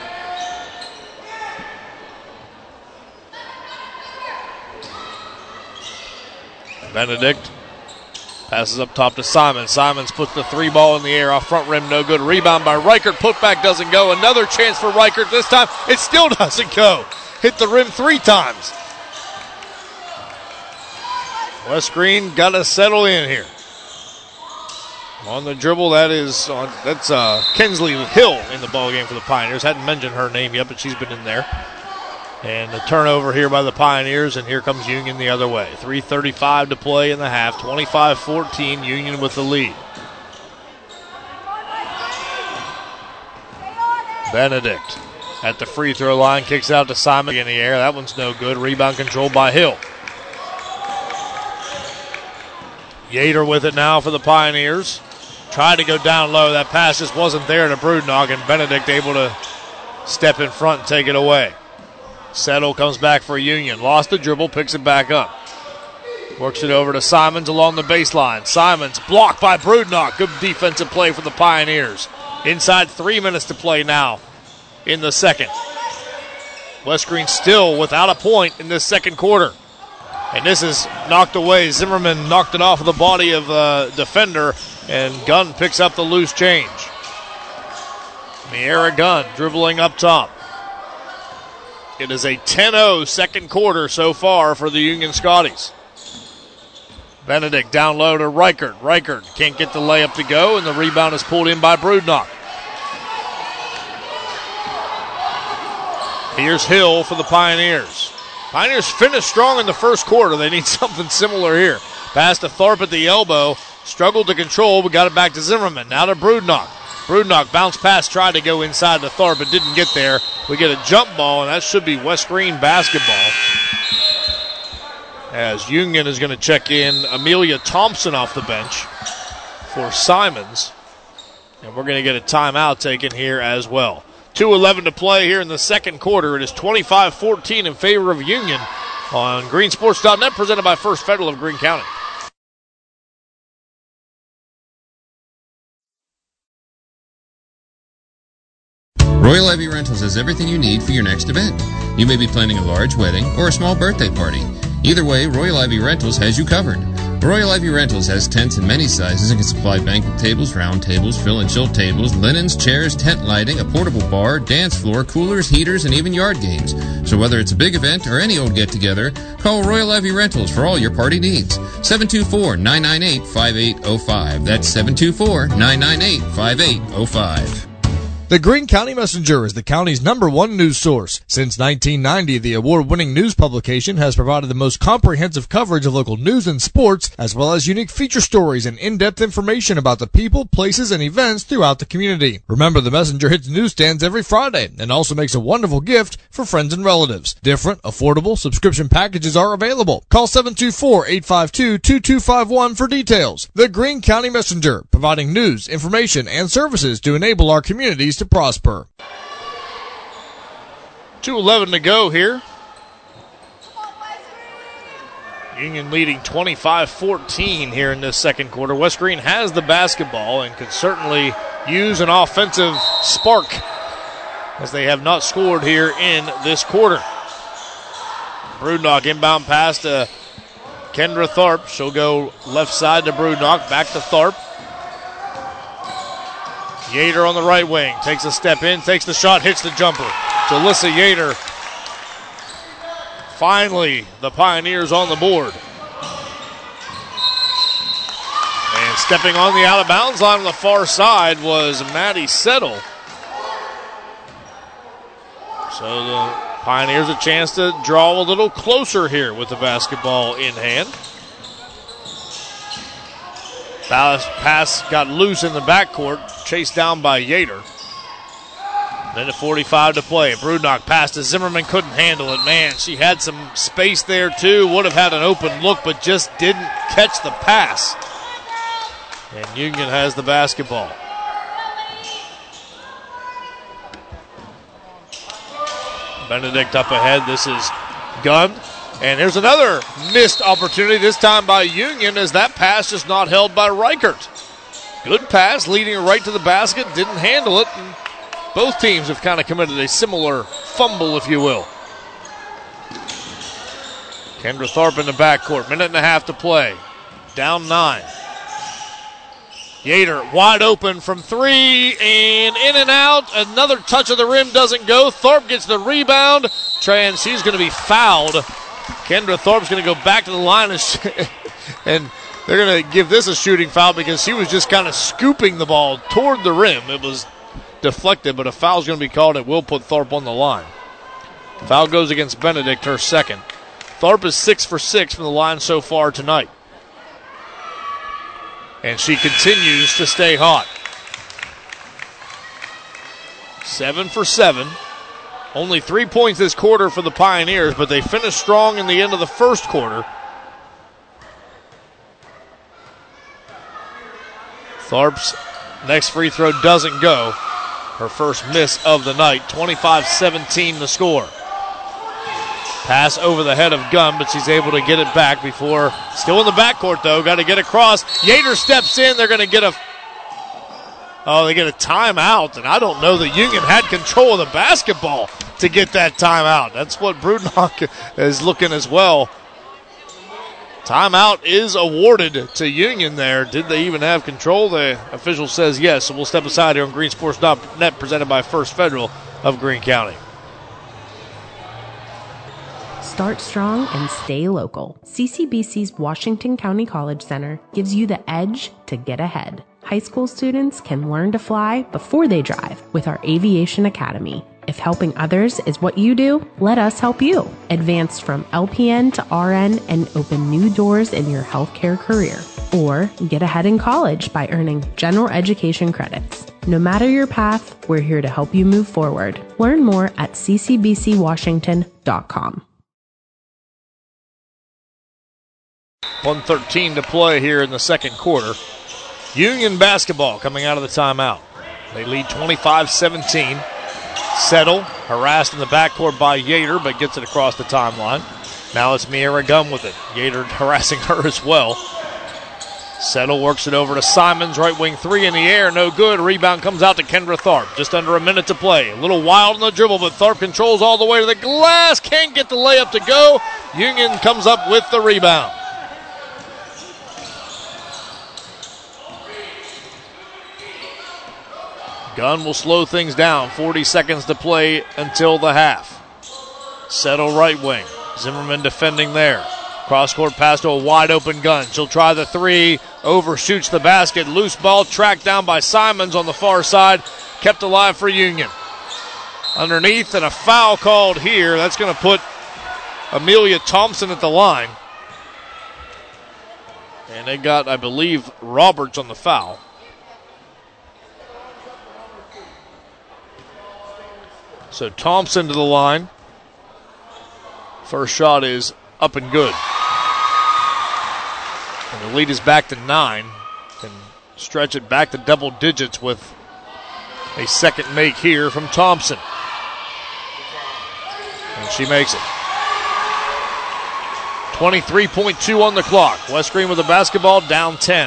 [SPEAKER 1] Benedict passes up top to Simons. Simons puts the three ball in the air off front rim, no good. Rebound by Reichert. Putback doesn't go. Another chance for Reichert. This time it still doesn't go. Hit the rim 3 times. West Green got to settle in here. On the dribble, that's Kinsley Hill in the ballgame for the Pioneers. Hadn't mentioned her name yet, but she's been in there. And the turnover here by the Pioneers, and here comes Union the other way. 3:35 to play in the half. 25-14, Union with the lead. Benedict at the free throw line, kicks out to Simon in the air. That one's no good. Rebound controlled by Hill. Yater with it now for the Pioneers. Tried to go down low. That pass just wasn't there to Brudnock, and Benedict able to step in front and take it away. Settle comes back for Union. Lost the dribble, picks it back up. Works it over to Simons along the baseline. Simons blocked by Brudnock. Good defensive play for the Pioneers. Inside 3 minutes to play now in the second. West Green still without a point in this second quarter. And this is knocked away. Zimmerman knocked it off of the body of the defender, and Gunn picks up the loose change. Miera Gunn dribbling up top. It is a 10-0 second quarter so far for the Union Scotties. Benedict down low to Reichert. Reichert can't get the layup to go, and the rebound is pulled in by Brudnock. Here's Hill for the Pioneers. Pioneers finished strong in the first quarter. They need something similar here. Pass to Tharp at the elbow. Struggled to control, but got it back to Zimmerman. Now to Brudnock. Brudnock bounced pass, tried to go inside to Tharp, but didn't get there. We get a jump ball, and that should be West Green basketball. As Union is going to check in Amelia Thompson off the bench for Simons. And we're going to get a timeout taken here as well. 2:11 to play here in the second quarter. It is 25-14 in favor of Union on greensports.net, presented by First Federal of Greene County.
[SPEAKER 15] Royal Levy Rentals has everything you need for your next event. You may be planning a large wedding or a small birthday party. Either way, Royal Levy Rentals has you covered. Royal Levy Rentals has tents in many sizes and can supply banquet tables, round tables, fill and chill tables, linens, chairs, tent lighting, a portable bar, dance floor, coolers, heaters, and even yard games. So whether it's a big event or any old get-together, call Royal Levy Rentals for all your party needs. 724-998-5805. That's 724-998-5805.
[SPEAKER 11] The Greene County Messenger is the county's #1 news source. Since 1990, the award-winning news publication has provided the most comprehensive coverage of local news and sports, as well as unique feature stories and in-depth information about the people, places, and events throughout the community. Remember, the Messenger hits newsstands every Friday and also makes a wonderful gift for friends and relatives. Different, affordable subscription packages are available. Call 724-852-2251 for details. The Greene County Messenger, providing news, information, and services to enable our communities to prosper.
[SPEAKER 1] 2:11 to go here. Union leading 25-14 here in this second quarter. West Green has the basketball and could certainly use an offensive spark, as they have not scored here in this quarter. Brudnock inbound pass to Kendra Tharp. She'll go left side to Brudnock, back to Tharp. Yater on the right wing, takes a step in, takes the shot, hits the jumper. Jalissa Yater. Finally, the Pioneers on the board. Stepping on the out-of-bounds line on the far side was Maddie Settle. So the Pioneers a chance to draw a little closer here with the basketball in hand. Pass got loose in the backcourt, chased down by Yater. Minute 45 to play. Brudnock passed to Zimmerman, couldn't handle it. Man, she had some space there too. Would have had an open look, but just didn't catch the pass. And Union has the basketball. Benedict up ahead. This is Gunn. And here's another missed opportunity, this time by Union, as that pass just not held by Reichert. Good pass, leading her right to the basket, didn't handle it. And both teams have kind of committed a similar fumble, if you will. Kendra Tharp in the backcourt, minute and a half to play. Down 9. Yater wide open from 3 and in and out. Another touch of the rim doesn't go. Tharp gets the rebound. And she's going to be fouled. Kendra Tharp's going to go back to the line and they're going to give this a shooting foul because she was just kind of scooping the ball toward the rim. It was deflected, but a foul's going to be called. It will put Tharp on the line. Foul goes against Benedict, her second. Tharp is 6 for 6 from the line so far tonight. And she continues to stay hot. 7 for 7. Only 3 points this quarter for the Pioneers, but they finished strong in the end of the first quarter. Tharp's next free throw doesn't go. Her first miss of the night. 25-17 the score. Pass over the head of Gunn, but she's able to get it back before. Still in the backcourt, though. Got to get across. Yater steps in. They're going to get a timeout, and I don't know that Union had control of the basketball to get that timeout. That's what Brudnock is looking as well. Timeout is awarded to Union there. Did they even have control? The official says yes, so we'll step aside here on GreenSports.net, presented by First Federal of Greene County.
[SPEAKER 16] Start strong and stay local. CCBC's Washington County College Center gives you the edge to get ahead. High school students can learn to fly before they drive with our Aviation Academy. If helping others is what you do, let us help you. Advance from LPN to RN and open new doors in your healthcare career. Or get ahead in college by earning general education credits. No matter your path, we're here to help you move forward. Learn more at ccbcwashington.com.
[SPEAKER 1] 1:13 to play here in the second quarter. Union basketball coming out of the timeout. They lead 25-17. Settle, harassed in the backcourt by Yater, but gets it across the timeline. Now it's Miera Gunn with it. Yater harassing her as well. Settle works it over to Simons, right wing 3 in the air, no good. Rebound comes out to Kendra Tharp. Just under a minute to play. A little wild on the dribble, but Tharp controls all the way to the glass. Can't get the layup to go. Union comes up with the rebound. Gunn will slow things down. 40 seconds to play until the half. Settle right wing. Zimmerman defending there. Cross-court pass to a wide-open Gunn. She'll try the 3. Overshoots the basket. Loose ball tracked down by Simons on the far side. Kept alive for Union. Underneath, and a foul called here. That's going to put Amelia Thompson at the line. And they got, I believe, Roberts on the foul. So Thompson to the line. First shot is up and good. And the lead is back to 9. Can stretch it back to double digits with a second make here from Thompson. And she makes it. 23.2 on the clock. West Green with the basketball, down 10.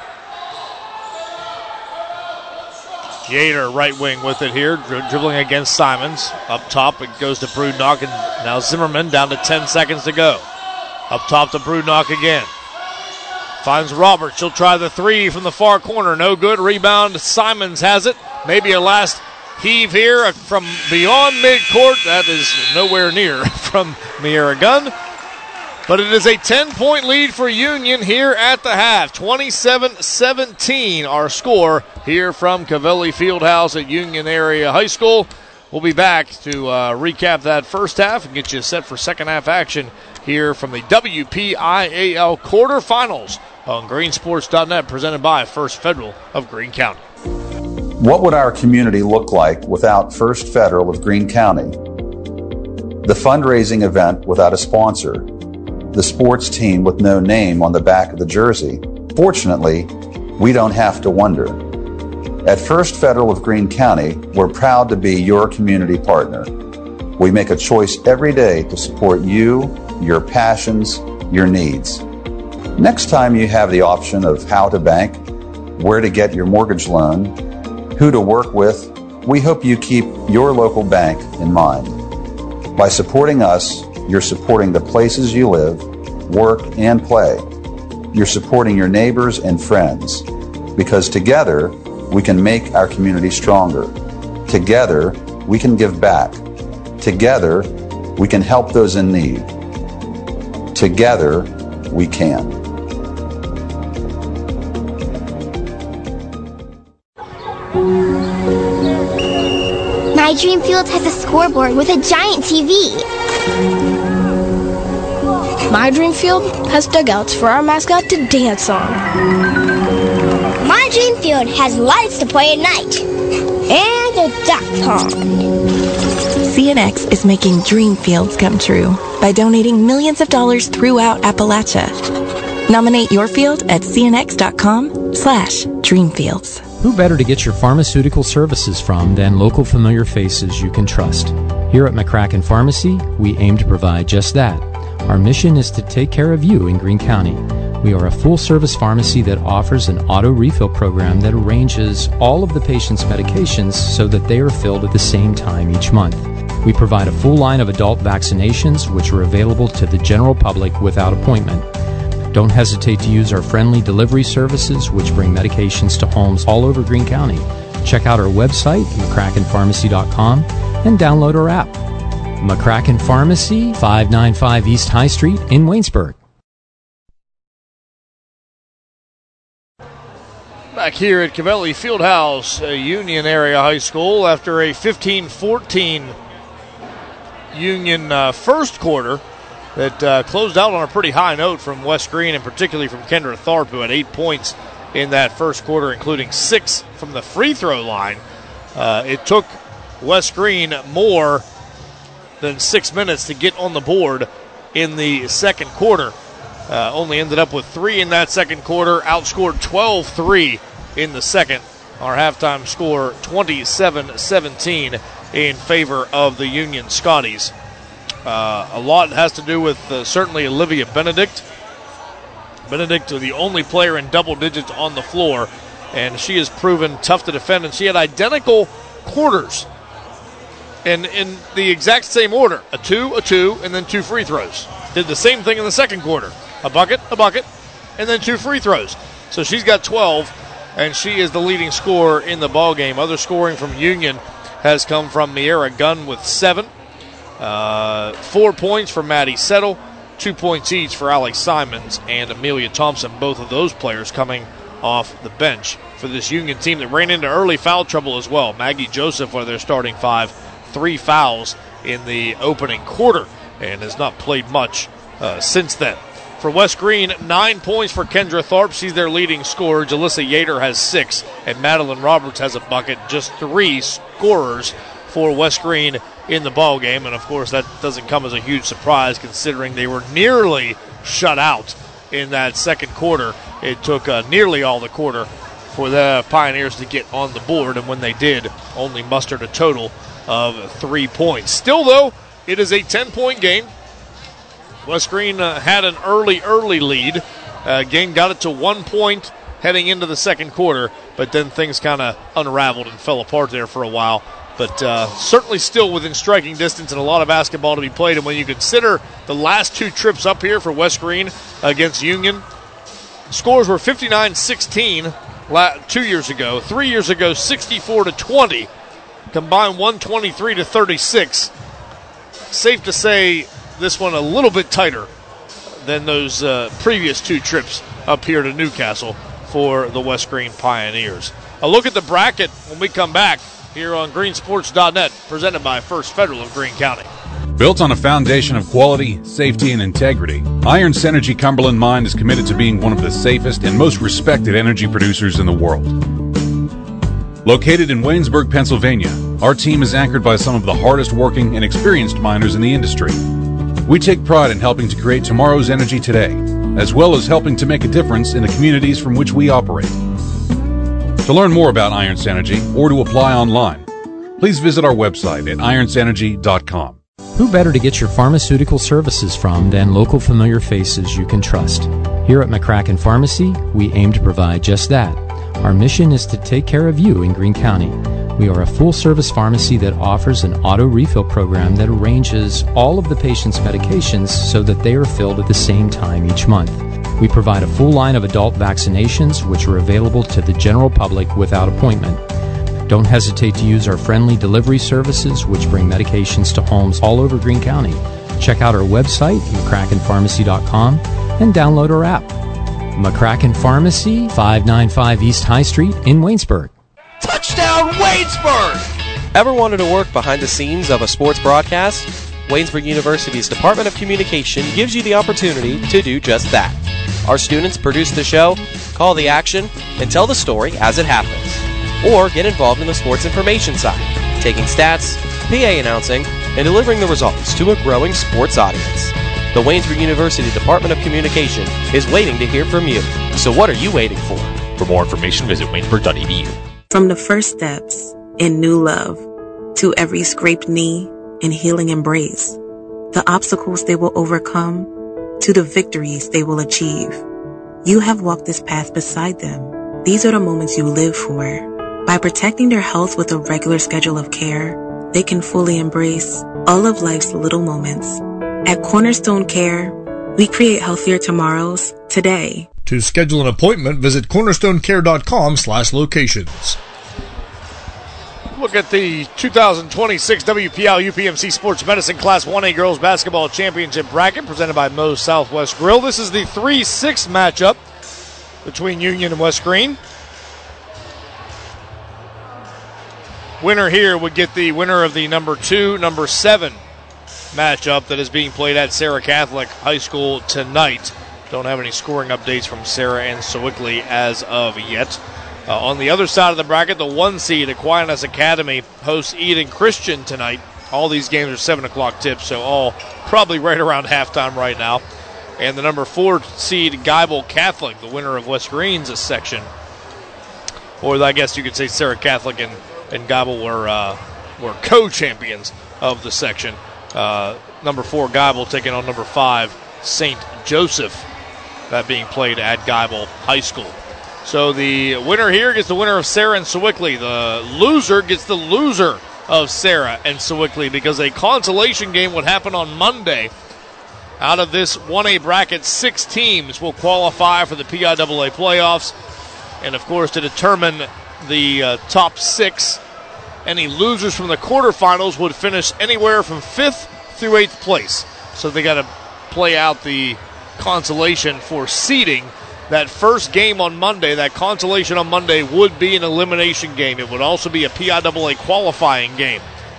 [SPEAKER 1] Yater, right wing with it here, dribbling against Simons. Up top, it goes to Brudnock, and now Zimmerman down to 10 seconds to go. Up top to Brudnock again. Finds Roberts. She'll try the 3 from the far corner. No good. Rebound. Simons has it. Maybe a last heave here from beyond midcourt. That is nowhere near from Miera Gunn. But it is a 10-point lead for Union here at the half. 27-17 our score here from Cavelli Fieldhouse at Union Area High School. We'll be back to recap that first half and get you set for second half action here from the WPIAL quarterfinals on greensports.net, presented by First Federal of Greene County.
[SPEAKER 3] What would our community look like without First Federal of Greene County? The fundraising event without a sponsor. The sports team with no name on the back of the jersey. Fortunately, we don't have to wonder. At First Federal of Greene County, we're proud to be your community partner. We make a choice every day to support you, your passions, your needs. Next time you have the option of how to bank, where to get your mortgage loan, who to work with, we hope you keep your local bank in mind. By supporting us, you're supporting the places you live, work, and play. You're supporting your neighbors and friends, because together we can make our community stronger. Together we can give back. Together we can help those in need. Together we can.
[SPEAKER 4] My dream field has a scoreboard with a giant TV.
[SPEAKER 5] My dream field has dugouts for our mascot to dance on.
[SPEAKER 4] My dream field has lights to play at night. And a duck pond.
[SPEAKER 6] CNX is making dream fields come true by donating millions of dollars throughout Appalachia. Nominate your field at cnx.com/dreamfields.
[SPEAKER 7] Who better to get your pharmaceutical services from than local familiar faces you can trust? Here at McCracken Pharmacy, we aim to provide just that. Our mission is to take care of you in Greene County. We are a full-service pharmacy that offers an auto refill program that arranges all of the patient's medications so that they are filled at the same time each month. We provide a full line of adult vaccinations, which are available to the general public without appointment. Don't hesitate to use our friendly delivery services, which bring medications to homes all over Greene County. Check out our website, McCrackenPharmacy.com, and download our app. McCracken Pharmacy, 595 East High Street in Waynesburg.
[SPEAKER 1] Back here at Cavelli Fieldhouse, Union Area High School, after a 15-14 Union first quarter that closed out on a pretty high note from West Greene, and particularly from Kendra Tharp, who had 8 points in that first quarter, including 6 from the free throw line. It took West Greene more than 6 minutes to get on the board in the second quarter. Only ended up with 3 in that second quarter, outscored 12-3 in the second. Our halftime score 27-17 in favor of the Union Scotties. A lot has to do with certainly Olivia Benedict. Benedict was the only player in double digits on the floor, and she has proven tough to defend, and she had identical quarters and in the exact same order, a 2, and then 2 free throws. Did the same thing in the second quarter, a bucket, and then 2 free throws. So she's got 12, and she is the leading scorer in the ballgame. Other scoring from Union has come from Miera Gunn with 7. 4 points for Maddie Settle, 2 points each for Alex Simons and Amelia Thompson, both of those players coming off the bench for this Union team that ran into early foul trouble as well. Maggie Joseph are their starting 5, 3 fouls in the opening quarter, and has not played much since then. For West Greene, 9 points for Kendra Tharp. She's their leading scorer. Jalissa Yater has 6, and Madeline Roberts has a bucket. Just 3 scorers for West Greene in the ball game, and of course that doesn't come as a huge surprise considering they were nearly shut out in that second quarter. It took nearly all the quarter for the Pioneers to get on the board, and when they did, only mustered a total of 3 points. Still, though, it is a 10-point game. West Greene had an early lead. Game got it to 1 point heading into the second quarter, but then things kind of unraveled and fell apart there for a while. But certainly still within striking distance and a lot of basketball to be played. And when you consider the last 2 trips up here for West Greene against Union, scores were 59-16 2 years ago. 3 years ago, 64-20. Combined 123-36. Safe to say this one a little bit tighter than those previous 2 trips up here to Newcastle for the West Green Pioneers. A look at the bracket when we come back here on greensports.net, presented by First Federal of Greene County.
[SPEAKER 2] Built on a foundation of quality, safety, and integrity, Iron Synergy Cumberland Mine is committed to being one of the safest and most respected energy producers in the world. Located in Waynesburg, Pennsylvania, our team is anchored by some of the hardest working and experienced miners in the industry. We take pride in helping to create tomorrow's energy today, as well as helping to make a difference in the communities from which we operate. To learn more about Iron Synergy or to apply online, please visit our website at ironsynergy.com.
[SPEAKER 7] Who better to get your pharmaceutical services from than local familiar faces you can trust? Here at McCracken Pharmacy, we aim to provide just that. Our mission is to take care of you in Greene County. We are a full-service pharmacy that offers an auto refill program that arranges all of the patient's medications so that they are filled at the same time each month. We provide a full line of adult vaccinations, which are available to the general public without appointment. Don't hesitate to use our friendly delivery services, which bring medications to homes all over Greene County. Check out our website, mccrackenpharmacy.com, and download our app. McCracken Pharmacy, 595 East High Street in Waynesburg.
[SPEAKER 8] Touchdown, Waynesburg! Ever wanted to work behind the scenes of a sports broadcast? Waynesburg University's Department of Communication gives you the opportunity to do just that. Our students produce the show, call the action, and tell the story as it happens. Or get involved in the sports information side, taking stats, PA announcing, and delivering the results to a growing sports audience. The Waynesburg University Department of Communication is waiting to hear from you. So what are you waiting for?
[SPEAKER 9] For more information, visit waynesburg.edu.
[SPEAKER 10] From the first steps in new love to every scraped knee and healing embrace, the obstacles they will overcome to the victories they will achieve. You have walked this path beside them. These are the moments you live for. By protecting their health with a regular schedule of care, they can fully embrace all of life's little moments. At Cornerstone Care, we create healthier tomorrows today.
[SPEAKER 11] To schedule an appointment, visit cornerstonecare.com/locations.
[SPEAKER 1] Look at the 2026 WPL UPMC Sports Medicine Class 1A Girls Basketball Championship bracket presented by Moe's Southwest Grill. This is the 3-6 matchup between Union and West Green. Winner here would get the winner of the number 2, number 7 matchup that is being played at Sarah Catholic High School tonight. Don't have any scoring updates from Sarah and Sewickley as of yet. On the other side of the bracket, the 1 seed Aquinas Academy hosts Eden Christian tonight. All these games are 7 o'clock tips, so all probably right around halftime right now. And the number 4 seed Geibel Catholic, the winner of West Green's section. Or I guess you could say Sarah Catholic and Geibel were co-champions of the section. Number 4 Geibel taking on number 5 St. Joseph. That being played at Geibel High School. So the winner here gets the winner of Sarah and Sewickley. The loser gets the loser of Sarah and Sewickley, because a consolation game would happen on Monday. Out of this 1A bracket, 6 teams will qualify for the PIAA playoffs. And, of course, to determine the top 6, any losers from the quarterfinals would finish anywhere from 5th through 8th place. So they got to play out the consolation for seeding. That first game on Monday, that consolation on Monday, would be an elimination game. It would also be a PIAA qualifying game.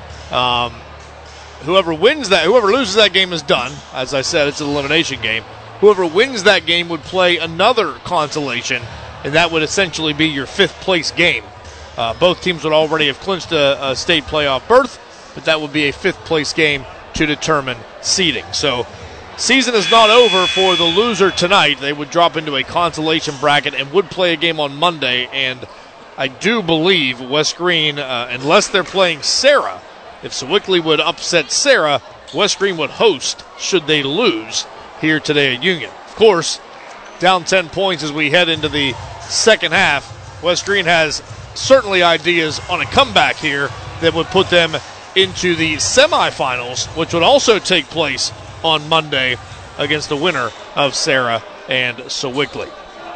[SPEAKER 1] Whoever loses that game is done. As I said, it's an elimination game. Whoever wins that game would play another consolation, and that would essentially be your 5th place game. Both teams would already have clinched a state playoff berth, but that would be a 5th place game to determine seeding. So season is not over for the loser tonight. They would drop into a consolation bracket and would play a game on Monday. And I do believe West Green, unless they're playing Sarah, if Sewickley would upset Sarah, West Green would host should they lose here today at Union. Of course, down 10 points as we head into the second half. West Green has certainly ideas on a comeback here that would put them into the semifinals, which would also take place on Monday against the winner of Sarah and Sewickley.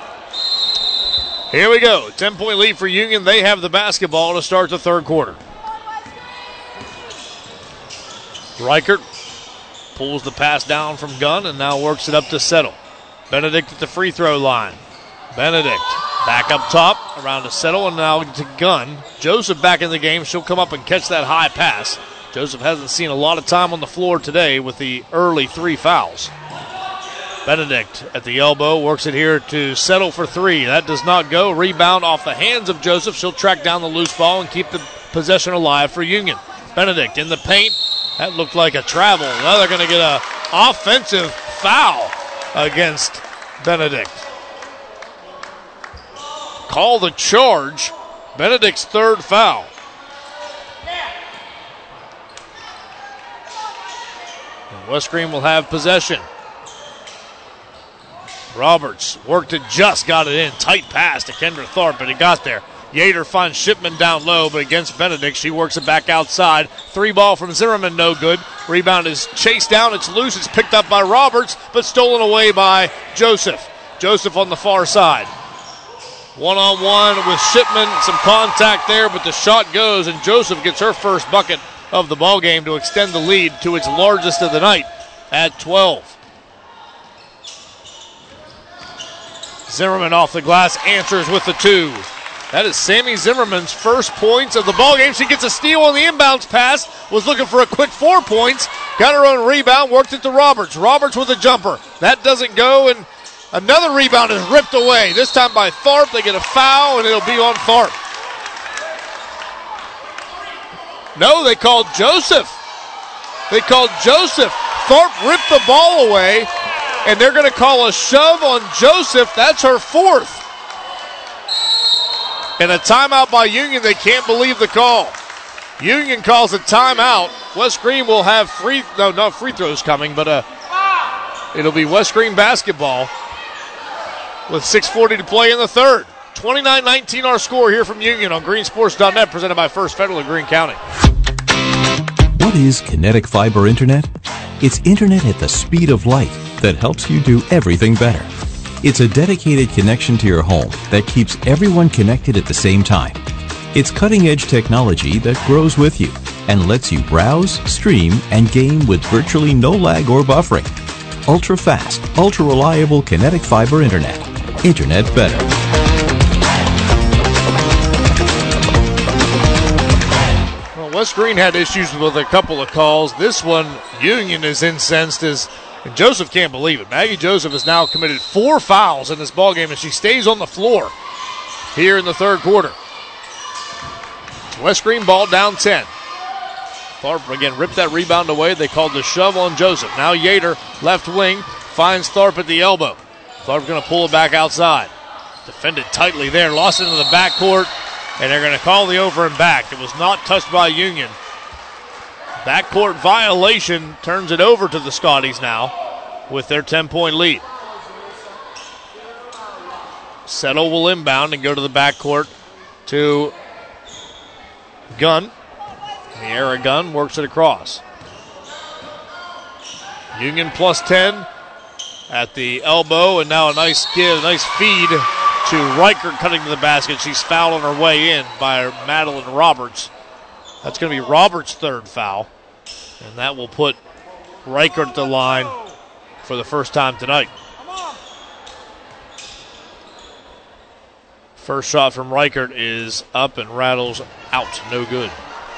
[SPEAKER 1] Here we go. 10-point lead for Union. They have the basketball to start the third quarter. Reichert Pulls the pass down from Gunn and now works it up to Settle. Benedict at the free throw line. Benedict back up top, around to Settle, and now to Gunn. Joseph back in the game. She'll come up and catch that high pass. Joseph hasn't seen a lot of time on the floor today with the early 3 fouls. Benedict at the elbow, works it here to Settle for 3. That does not go. Rebound off the hands of Joseph. She'll track down the loose ball and keep the possession alive for Union. Benedict in the paint. That looked like a travel. Now they're going to get an offensive foul against Benedict. Call the charge. Benedict's 3rd foul. And West Green will have possession. Roberts worked it, just got it in. Tight pass to Kendra Tharp, but it got there. Yater finds Shipman down low, but against Benedict, she works it back outside. 3 ball from Zimmerman, no good. Rebound is chased down. It's loose. It's picked up by Roberts, but stolen away by Joseph. Joseph on the far side. 1-on-1 with Shipman. Some contact there, but the shot goes, and Joseph gets her first bucket of the ball game to extend the lead to its largest of the night at 12. Zimmerman off the glass, answers with the 2. That is Sammy Zimmerman's first points of the ball game. She gets a steal on the inbounds pass. Was looking for a quick 4 points. Got her own rebound, worked it to Roberts. Roberts with a jumper. That doesn't go, and another rebound is ripped away. This time by Tharp. They get a foul, and it'll be on Tharp. No, they called Joseph. Tharp ripped the ball away, and they're going to call a shove on Joseph. That's her 4th. And a timeout by Union. They can't believe the call. Union calls a timeout. West Green will have free throws coming, but it'll be West Green basketball with 6:40 to play in the 3rd. 29-19 our score here from Union on greensports.net, presented by First Federal of Greene County.
[SPEAKER 12] What is Kinetic Fiber Internet? It's internet at the speed of light that helps you do everything better. It's a dedicated connection to your home that keeps everyone connected at the same time. It's cutting-edge technology that grows with you and lets you browse, stream, and game with virtually no lag or buffering. Ultra-fast, ultra-reliable Kinetic Fiber Internet. Internet better.
[SPEAKER 1] Well, West Green had issues with a couple of calls. This one, Union is incensed as and Joseph can't believe it. Maggie Joseph has now committed 4 fouls in this ballgame, and she stays on the floor here in the 3rd quarter. West Green ball down 10. Tharp again ripped that rebound away. They called the shove on Joseph. Now Yater, left wing, finds Tharp at the elbow. Tharp going to pull it back outside. Defended tightly there, lost it into the backcourt, and they're going to call the over and back. It was not touched by Union. Backcourt violation turns it over to the Scotties now with their 10-point lead. Settle will inbound and go to the backcourt to Gunn. Niera Gunn works it across. Union plus 10 at the elbow, and now a nice feed to Reichert cutting to the basket. She's fouled on her way in by Madeline Roberts. That's going to be Roberts' 3rd foul. And that will put Reichert at the line for the first time tonight. First shot from Reichert is up and rattles out. No good.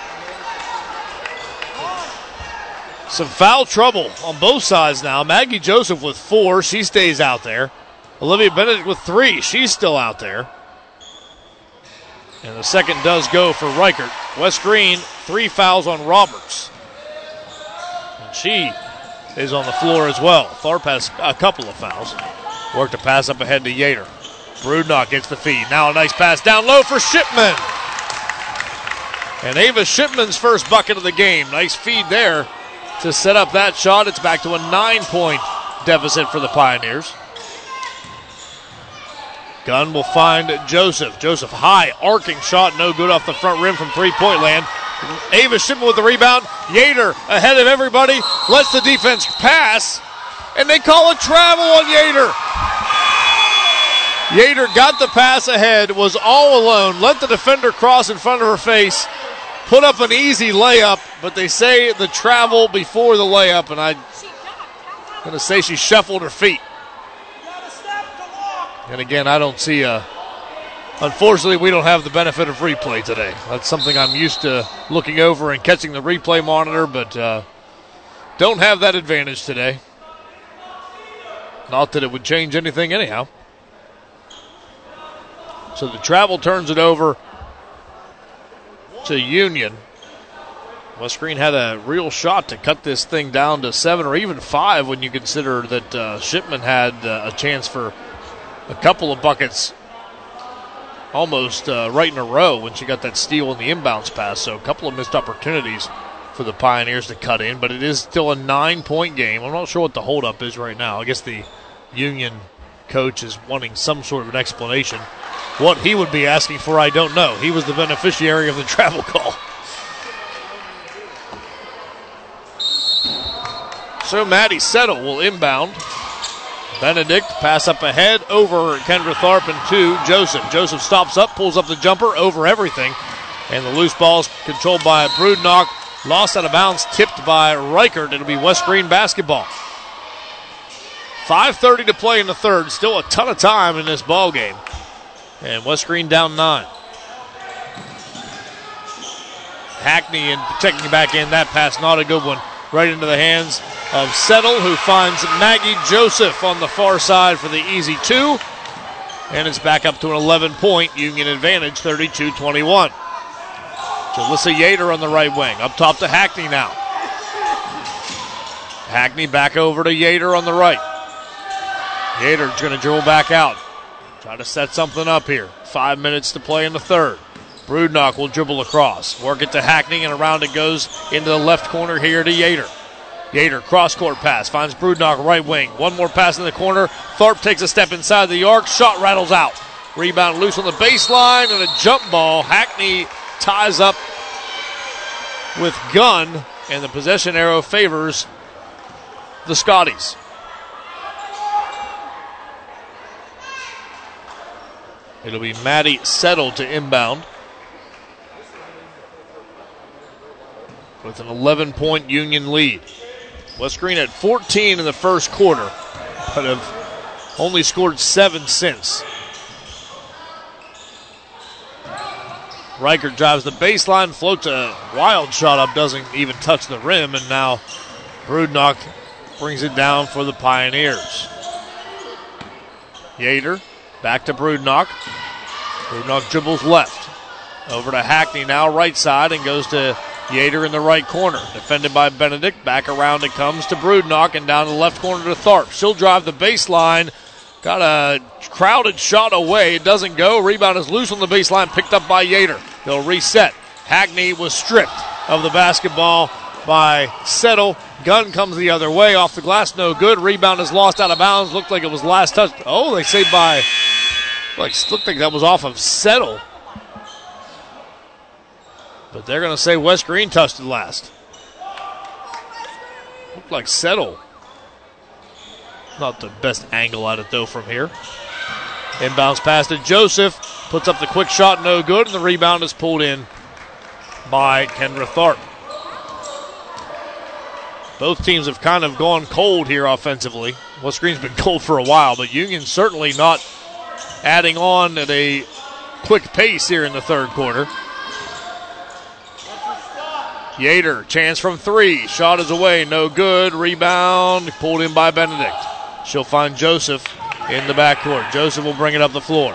[SPEAKER 1] Some foul trouble on both sides now. Maggie Joseph with 4. She stays out there. Olivia Benedict with 3. She's still out there. And the second does go for Reichert. West Green, 3 fouls on Roberts. She is on the floor as well. Tharp has a couple of fouls. Worked a pass up ahead to Yater. Brudnock gets the feed. Now a nice pass down low for Shipman. And Ava Shipman's first bucket of the game. Nice feed there to set up that shot. It's back to a 9-point deficit for the Pioneers. Gunn will find Joseph. Joseph high, arcing shot, no good off the front rim from three-point land. Ava Shipman with the rebound. Yater ahead of everybody. Lets the defense pass. And they call a travel on Yater. Yater got the pass ahead, was all alone, let the defender cross in front of her face, put up an easy layup, but they say the travel before the layup, and going to say she shuffled her feet. And again, I don't see unfortunately, we don't have the benefit of replay today. That's something I'm used to looking over and catching the replay monitor, but don't have that advantage today. Not that it would change anything anyhow. So the travel turns it over to Union. West Green had a real shot to cut this thing down to 7 or even 5 when you consider that Shipman had a chance for a couple of buckets almost right in a row when she got that steal in the inbounds pass. So a couple of missed opportunities for the Pioneers to cut in, but it is still a 9-point game. I'm not sure what the holdup is right now. I guess the Union coach is wanting some sort of an explanation. What he would be asking for, I don't know. He was the beneficiary of the travel call. So Maddie Settle will inbound. Benedict pass up ahead over Kendra Tharp and to Joseph. Joseph stops up, pulls up the jumper over everything. And the loose ball is controlled by Brudnock. Lost out of bounds, tipped by Reichert. It'll be West Green basketball. 5:30 to play in the third. Still a ton of time in this ball game. And West Green down 9. Hackney and checking back in. That pass not a good one. Right into the hands of Settle, who finds Maggie Joseph on the far side for the easy 2. And it's back up to an 11-point Union advantage, 32-21. Jalissa Yater on the right wing. Up top to Hackney now. Hackney back over to Yater on the right. Yater's going to dribble back out. Try to set something up here. 5 minutes to play in the third. Brudnock will dribble across. Work it to Hackney, and around it goes into the left corner here to Yater. Yater, cross-court pass, finds Brudnock right wing. One more pass in the corner. Tharp takes a step inside the arc. Shot rattles out. Rebound loose on the baseline, and a jump ball. Hackney ties up with Gunn, and the possession arrow favors the Scotties. It'll be Maddie Settle to inbound with an 11-point Union lead. West Green had 14 in the first quarter, but have only scored 7 since. Reichert drives the baseline, floats a wild shot up, doesn't even touch the rim, and now Brudnock brings it down for the Pioneers. Yater back to Brudnock. Brudnock dribbles left. Over to Hackney now, right side, and goes to Yater in the right corner. Defended by Benedict. Back around it comes to Brudnock, and down the left corner to Tharp. She'll drive the baseline. Got a crowded shot away. It doesn't go. Rebound is loose on the baseline, picked up by Yater. They'll reset. Hackney was stripped of the basketball by Settle. Gunn comes the other way. Off the glass, no good. Rebound is lost out of bounds. Looked like it was last touch. Oh, they say by... looked like that was off of Settle. But they're going to say West Green touched it last. Looked like Settle. Not the best angle at it, though, from here. Inbounds pass to Joseph. Puts up the quick shot, no good. And the rebound is pulled in by Kendra Tharp. Both teams have kind of gone cold here offensively. West Green's been cold for a while, but Union certainly not adding on at a quick pace here in the third quarter. Yater, chance from 3. Shot is away, no good. Rebound, pulled in by Benedict. She'll find Joseph in the backcourt. Joseph will bring it up the floor.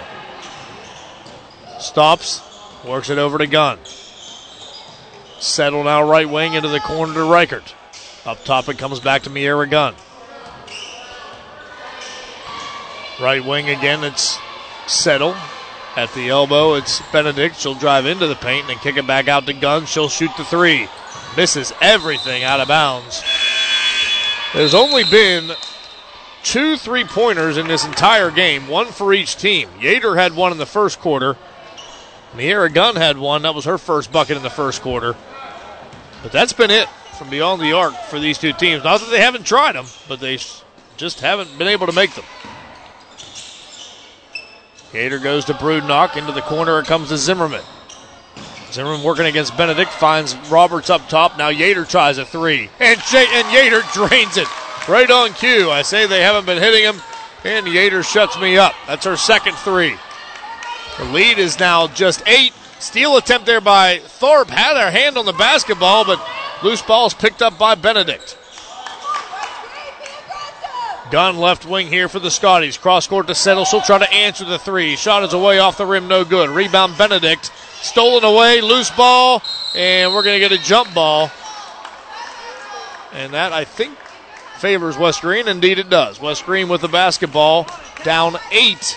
[SPEAKER 1] Stops, works it over to Gunn. Settle now right wing into the corner to Reichert. Up top it comes back to Miera Gunn. Right wing again, it's Settle. At the elbow, it's Benedict. She'll drive into the paint and then kick it back out to Gunn. She'll shoot the 3. Misses everything out of bounds. There's only been 2 3-pointers in this entire game, 1 for each team. Yater had 1 in the first quarter. Miera Gunn had 1. That was her first bucket in the first quarter. But that's been it from beyond the arc for these 2 teams. Not that they haven't tried them, but they just haven't been able to make them. Yater goes to Brudnock. Into the corner it comes to Zimmerman. Zimmerman working against Benedict. Finds Roberts up top. Now Yater tries a 3. And Yater drains it. Right on cue. I say they haven't been hitting him, and Yater shuts me up. That's her second three. The lead is now just 8. Steal attempt there by Thorpe. Had her hand on the basketball, but loose ball is picked up by Benedict. Gunn left wing here for the Scotties. Cross court to Settle. She'll try to answer the three. Shot is away off the rim, no good. Rebound Benedict. Stolen away, loose ball, and we're going to get a jump ball. And that, I think, favors West Green. Indeed it does. West Green with the basketball, down 8.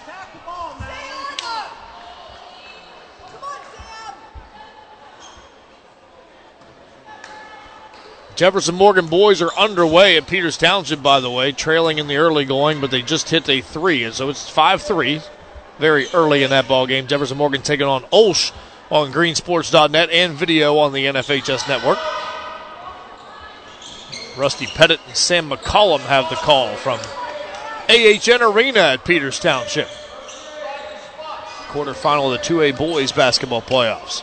[SPEAKER 1] Jefferson Morgan boys are underway at Peters Township, by the way, trailing in the early going, but they just hit a 3, and so it's 5-3 very early in that ball game. Jefferson Morgan taking on Olsh on greensports.net and video on the NFHS network. Rusty Pettit and Sam McCollum have the call from AHN Arena at Peters Township. Quarterfinal of the 2A boys basketball playoffs.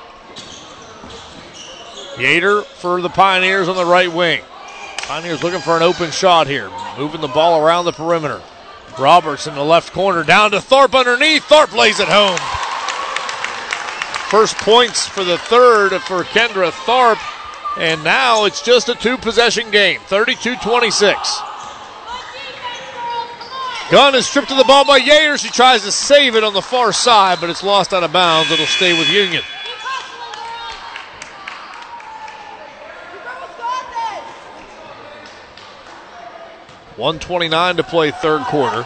[SPEAKER 1] Yater for the Pioneers on the right wing. Pioneers looking for an open shot here. Moving the ball around the perimeter. Roberts in the left corner. Down to Thorpe underneath. Thorpe lays it home. First points for the third for Kendra Thorpe. And now it's just a 2-possession game. 32-26. Gunn is stripped of the ball by Yater. She tries to save it on the far side, but it's lost out of bounds. It'll stay with Union. .129 to play third quarter.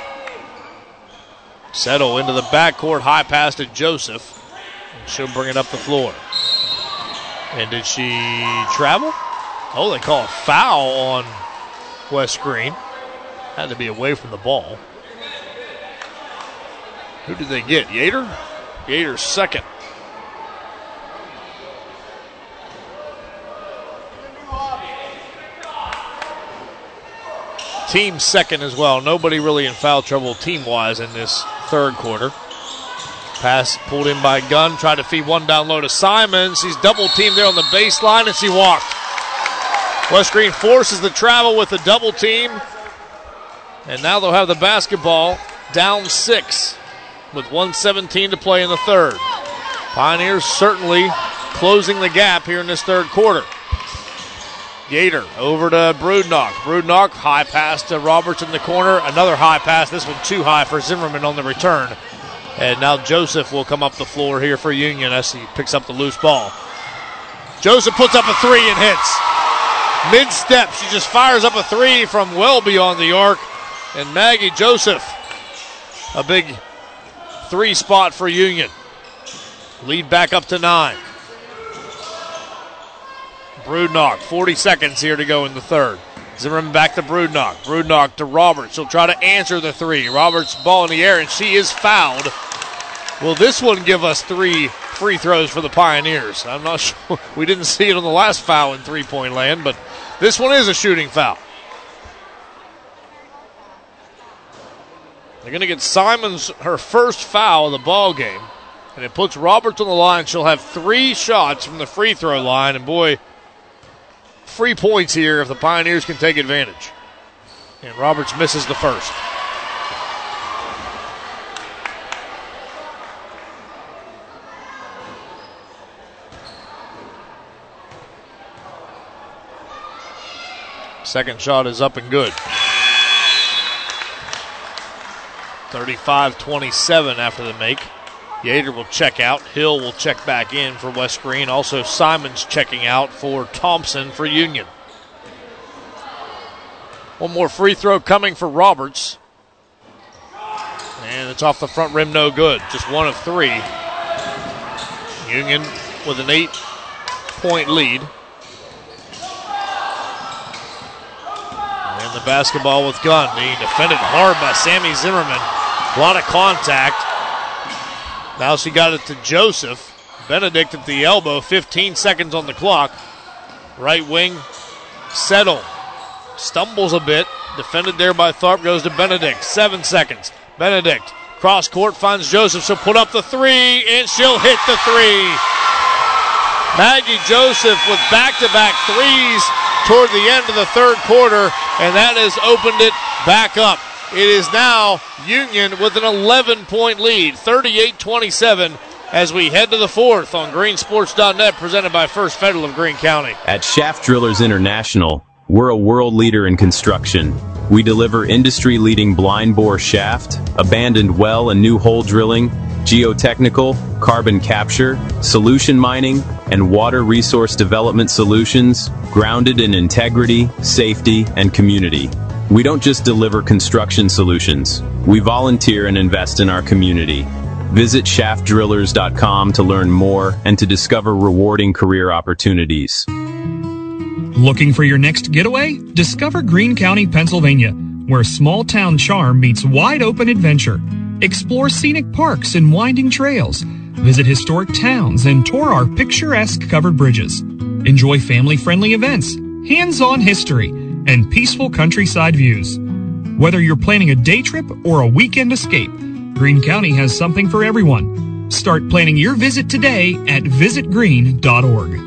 [SPEAKER 1] Settle into the backcourt, high pass to Joseph. And she'll bring it up the floor. And did she travel? Oh, they call a foul on West Green. Had to be away from the ball. Who did they get? Yater? Yater's second. Team second as well. Nobody really in foul trouble team-wise in this third quarter. Pass pulled in by Gunn. Tried to feed one down low to Simons. He's double-teamed there on the baseline, and she walked. West Green forces the travel with a double team. And now they'll have the basketball down 6 with 1:17 to play in the third. Pioneers certainly closing the gap here in this third quarter. Yater over to Brudnock. Brudnock, high pass to Roberts in the corner. Another high pass. This one too high for Zimmerman on the return. And now Joseph will come up the floor here for Union as he picks up the loose ball. Joseph puts up a 3 and hits. Mid-step, she just fires up a 3 from well beyond the arc. And Maggie Joseph, a big 3 spot for Union. Lead back up to 9. Brudnock, 40 seconds here to go in the third. Zimmerman back to Brudnock. Brudnock to Roberts. She'll try to answer the 3. Roberts ball in the air, and she is fouled. Will this one give us 3 free throws for the Pioneers? I'm not sure. We didn't see it on the last foul in three-point land, but this one is a shooting foul. They're going to get Simons her first foul of the ball game, and it puts Roberts on the line. She'll have 3 shots from the free throw line, and boy, free points here if the Pioneers can take advantage. And Roberts misses the first. Second shot is up and good. 35-27 after the make. Yater will check out. Hill will check back in for West Green. Also Simons checking out for Thompson for Union. One more free throw coming for Roberts. And it's off the front rim, no good. Just 1 of 3. Union with an 8-point lead. And the basketball with Gunn being defended hard by Sammy Zimmerman. A lot of contact. Now she got it to Joseph. Benedict at the elbow, 15 seconds on the clock. Right wing, Settle. Stumbles a bit. Defended there by Tharp, goes to Benedict. 7 seconds. Benedict, cross court, finds Joseph. She'll put up the 3, and she'll hit the 3. Maggie Joseph with back-to-back 3s toward the end of the third quarter. and that has opened it back up. It is now Union with an 11-point lead, 38-27, as we head to the fourth on greensports.net, presented by First Federal of Greene County.
[SPEAKER 13] At Shaft Drillers International, we're a world leader in construction. We deliver industry-leading blind bore shaft, abandoned well and new hole drilling, geotechnical, carbon capture, solution mining, and water resource development solutions grounded in integrity, safety, and community. We don't just deliver construction solutions. We volunteer and invest in our community. Visit shaftdrillers.com to learn more and to discover rewarding career opportunities.
[SPEAKER 14] Looking for your next getaway? Discover Greene County, Pennsylvania, where small-town charm meets wide-open adventure. Explore scenic parks and winding trails. Visit historic towns and tour our picturesque covered bridges. Enjoy family-friendly events, hands-on history, and peaceful countryside views. Whether you're planning a day trip or a weekend escape, Greene County has something for everyone. Start planning your visit today at visitgreene.org.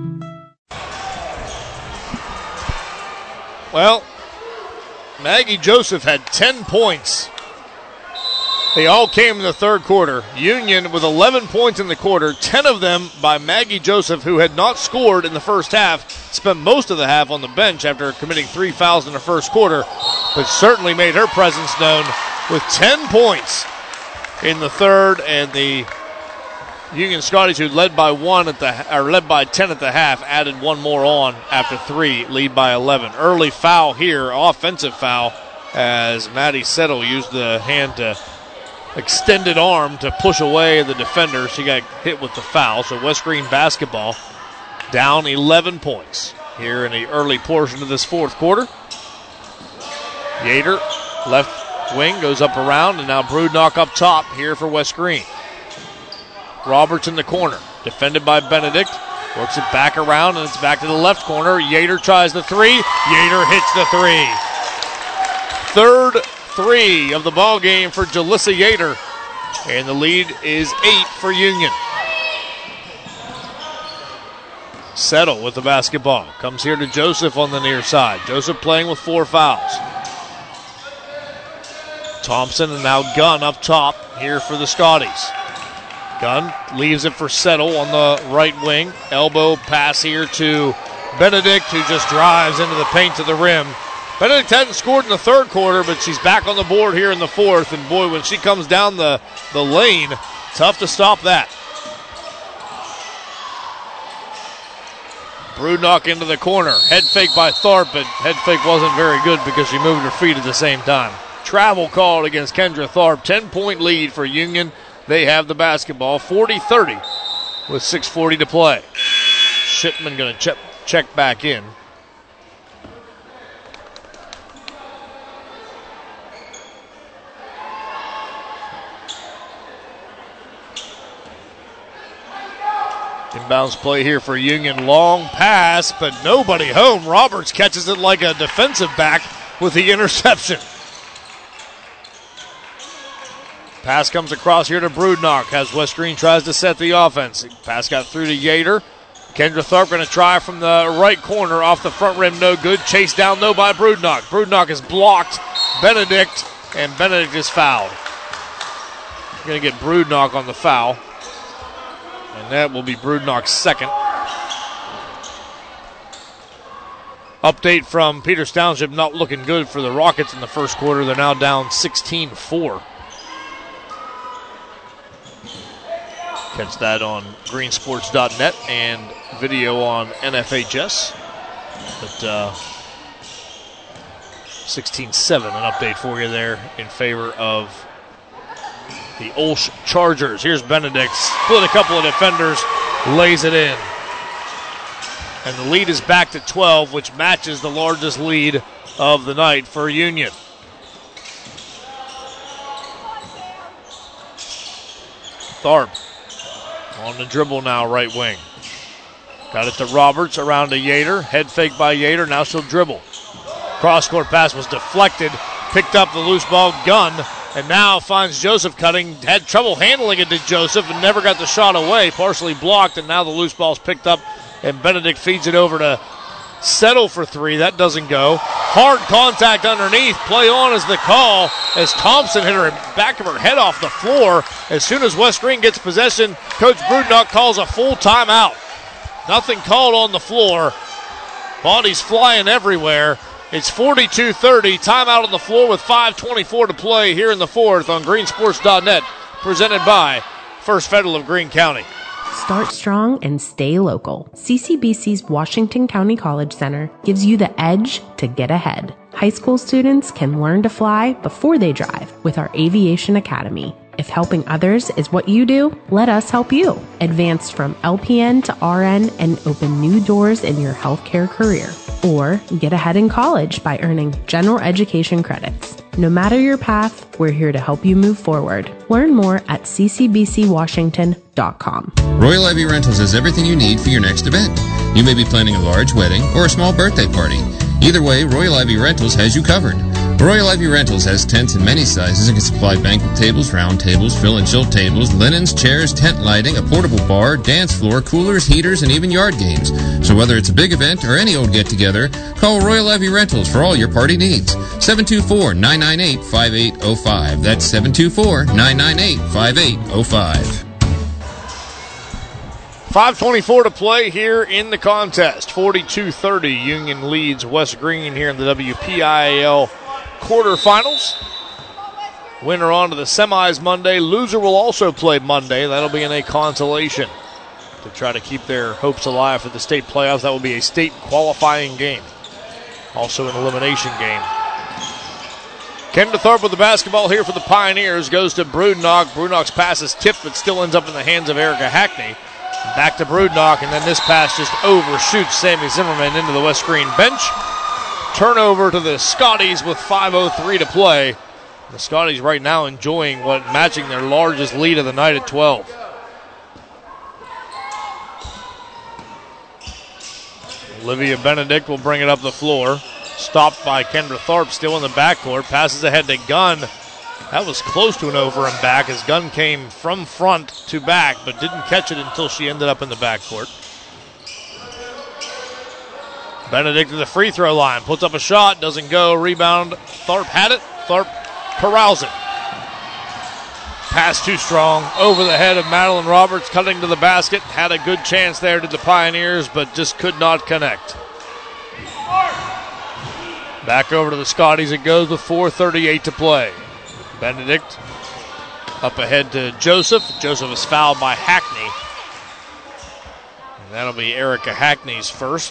[SPEAKER 1] Well, Maggie Joseph had 10 points. They all came in the third quarter. Union with 11 points in the quarter, 10 of them by Maggie Joseph, who had not scored in the first half, spent most of the half on the bench after committing 3 fouls in the first quarter, but certainly made her presence known with 10 points in the third, and the Union Scotties, who led by 10 at the half, added one more on after 3, lead by 11. Early foul here, offensive foul, as Maddie Settle used the hand to extended arm to push away the defender. She got hit with the foul. So West Greene basketball down 11 points here in the early portion of this fourth quarter. Yater, left wing, goes up around, and now Brudnock up top here for West Greene. Roberts in the corner, defended by Benedict. Works it back around, and it's back to the left corner. Yater tries the three. Yater hits the three. Third three of the ball game for Jalissa Yater, and the lead is 8 for Union. Settle with the basketball. Comes here to Joseph on the near side. Joseph playing with 4 fouls. Thompson and now Gunn up top here for the Scotties. Gunn leaves it for Settle on the right wing. Elbow pass here to Benedict, who just drives into the paint to the rim. Benedict hadn't scored in the third quarter, but she's back on the board here in the fourth. And boy, when she comes down the lane, tough to stop that. Brudnock into the corner. Head fake by Tharp, but head fake wasn't very good because she moved her feet at the same time. Travel called against Kendra Tharp. 10-point lead for Union. They have the basketball, 40-30 with 6:40 to play. Shipman going to check back in. Inbounds play here for Union. Long pass, but nobody home. Roberts catches it like a defensive back with the interception. Pass comes across here to Brudnock as West Greene tries to set the offense. Pass got through to Yater. Kendra Tharp going to try from the right corner off the front rim. No good. Chased down though by Brudnock. Brudnock is blocked. Benedict, and Benedict is fouled. Going to get Brudnock on the foul. And that will be Brudnock's second. Update from Peters Township, not looking good for the Rockets in the first quarter. They're now down 16-4. Catch that on greensports.net and video on NFHS. But 16-7, an update for you there in favor of the Olsh Chargers. Here's Benedict, split a couple of defenders, lays it in. And the lead is back to 12, which matches the largest lead of the night for Union. Tharp on the dribble now, right wing. Got it to Roberts, around to Yater. Head fake by Yater, now she'll dribble. Cross-court pass was deflected, picked up the loose ball, Gunn, and now finds Joseph cutting. Had trouble handling it to Joseph and never got the shot away. Partially blocked, and now the loose ball's picked up, and Benedict feeds it over to Settle for three. That doesn't go. Hard contact underneath. Play on is the call as Thompson hit her back of her head off the floor. As soon as West Green gets possession, Coach Brudnock calls a full timeout. Nothing called on the floor. Bodies flying everywhere. It's 42-30. Timeout on the floor with 5:24 to play here in the fourth on greensports.net. Presented by First Federal of Greene County.
[SPEAKER 16] Start strong and stay local. CCBC's Washington County College Center gives you the edge to get ahead. High school students can learn to fly before they drive with our Aviation Academy. If helping others is what you do, let us help you. Advance from LPN to RN and open new doors in your healthcare career. Or get ahead in college by earning general education credits. No matter your path, we're here to help you move forward. Learn more at ccbcwashington.com.
[SPEAKER 15] Royal Ivy Rentals has everything you need for your next event. You may be planning a large wedding or a small birthday party. Either way, Royal Ivy Rentals has you covered. Royal Ivy Rentals has tents in many sizes and can supply banquet tables, round tables, fill and chill tables, linens, chairs, tent lighting, a portable bar, dance floor, coolers, heaters, and even yard games. So whether it's a big event or any old get-together, call Royal Ivy Rentals for all your party needs. 724-998-5805. That's 724-998-5805.
[SPEAKER 1] 5:24 to play here in the contest. 42-30. Union leads West Green here in the WPIAL quarterfinals. Winner on to the semis Monday. Loser will also play Monday. That'll be in a consolation to try to keep their hopes alive for the state playoffs. That will be a state qualifying game. Also an elimination game. Kendra Thorpe with the basketball here for the Pioneers. Goes to Brudnock. Brudnock's pass is tipped, but still ends up in the hands of Erica Hackney. Back to Brudnock, and then this pass just overshoots Sammy Zimmerman into the West Green bench. Turnover to the Scotties with 5:03 to play. The Scotties right now enjoying matching their largest lead of the night at 12. Olivia Benedict will bring it up the floor. Stopped by Kendra Thorpe, still in the backcourt. Passes ahead to Gunn. That was close to an over and back as Gunn came from front to back, but didn't catch it until she ended up in the backcourt. Benedict to the free throw line. Puts up a shot. Doesn't go. Rebound. Thorpe had it. Thorpe corrals it. Pass too strong. Over the head of Madeline Roberts. Cutting to the basket. Had a good chance there to the Pioneers, but just could not connect. Back over to the Scotties it goes with 4:38 to play. Benedict up ahead to Joseph. Joseph is fouled by Hackney. And that'll be Erica Hackney's first.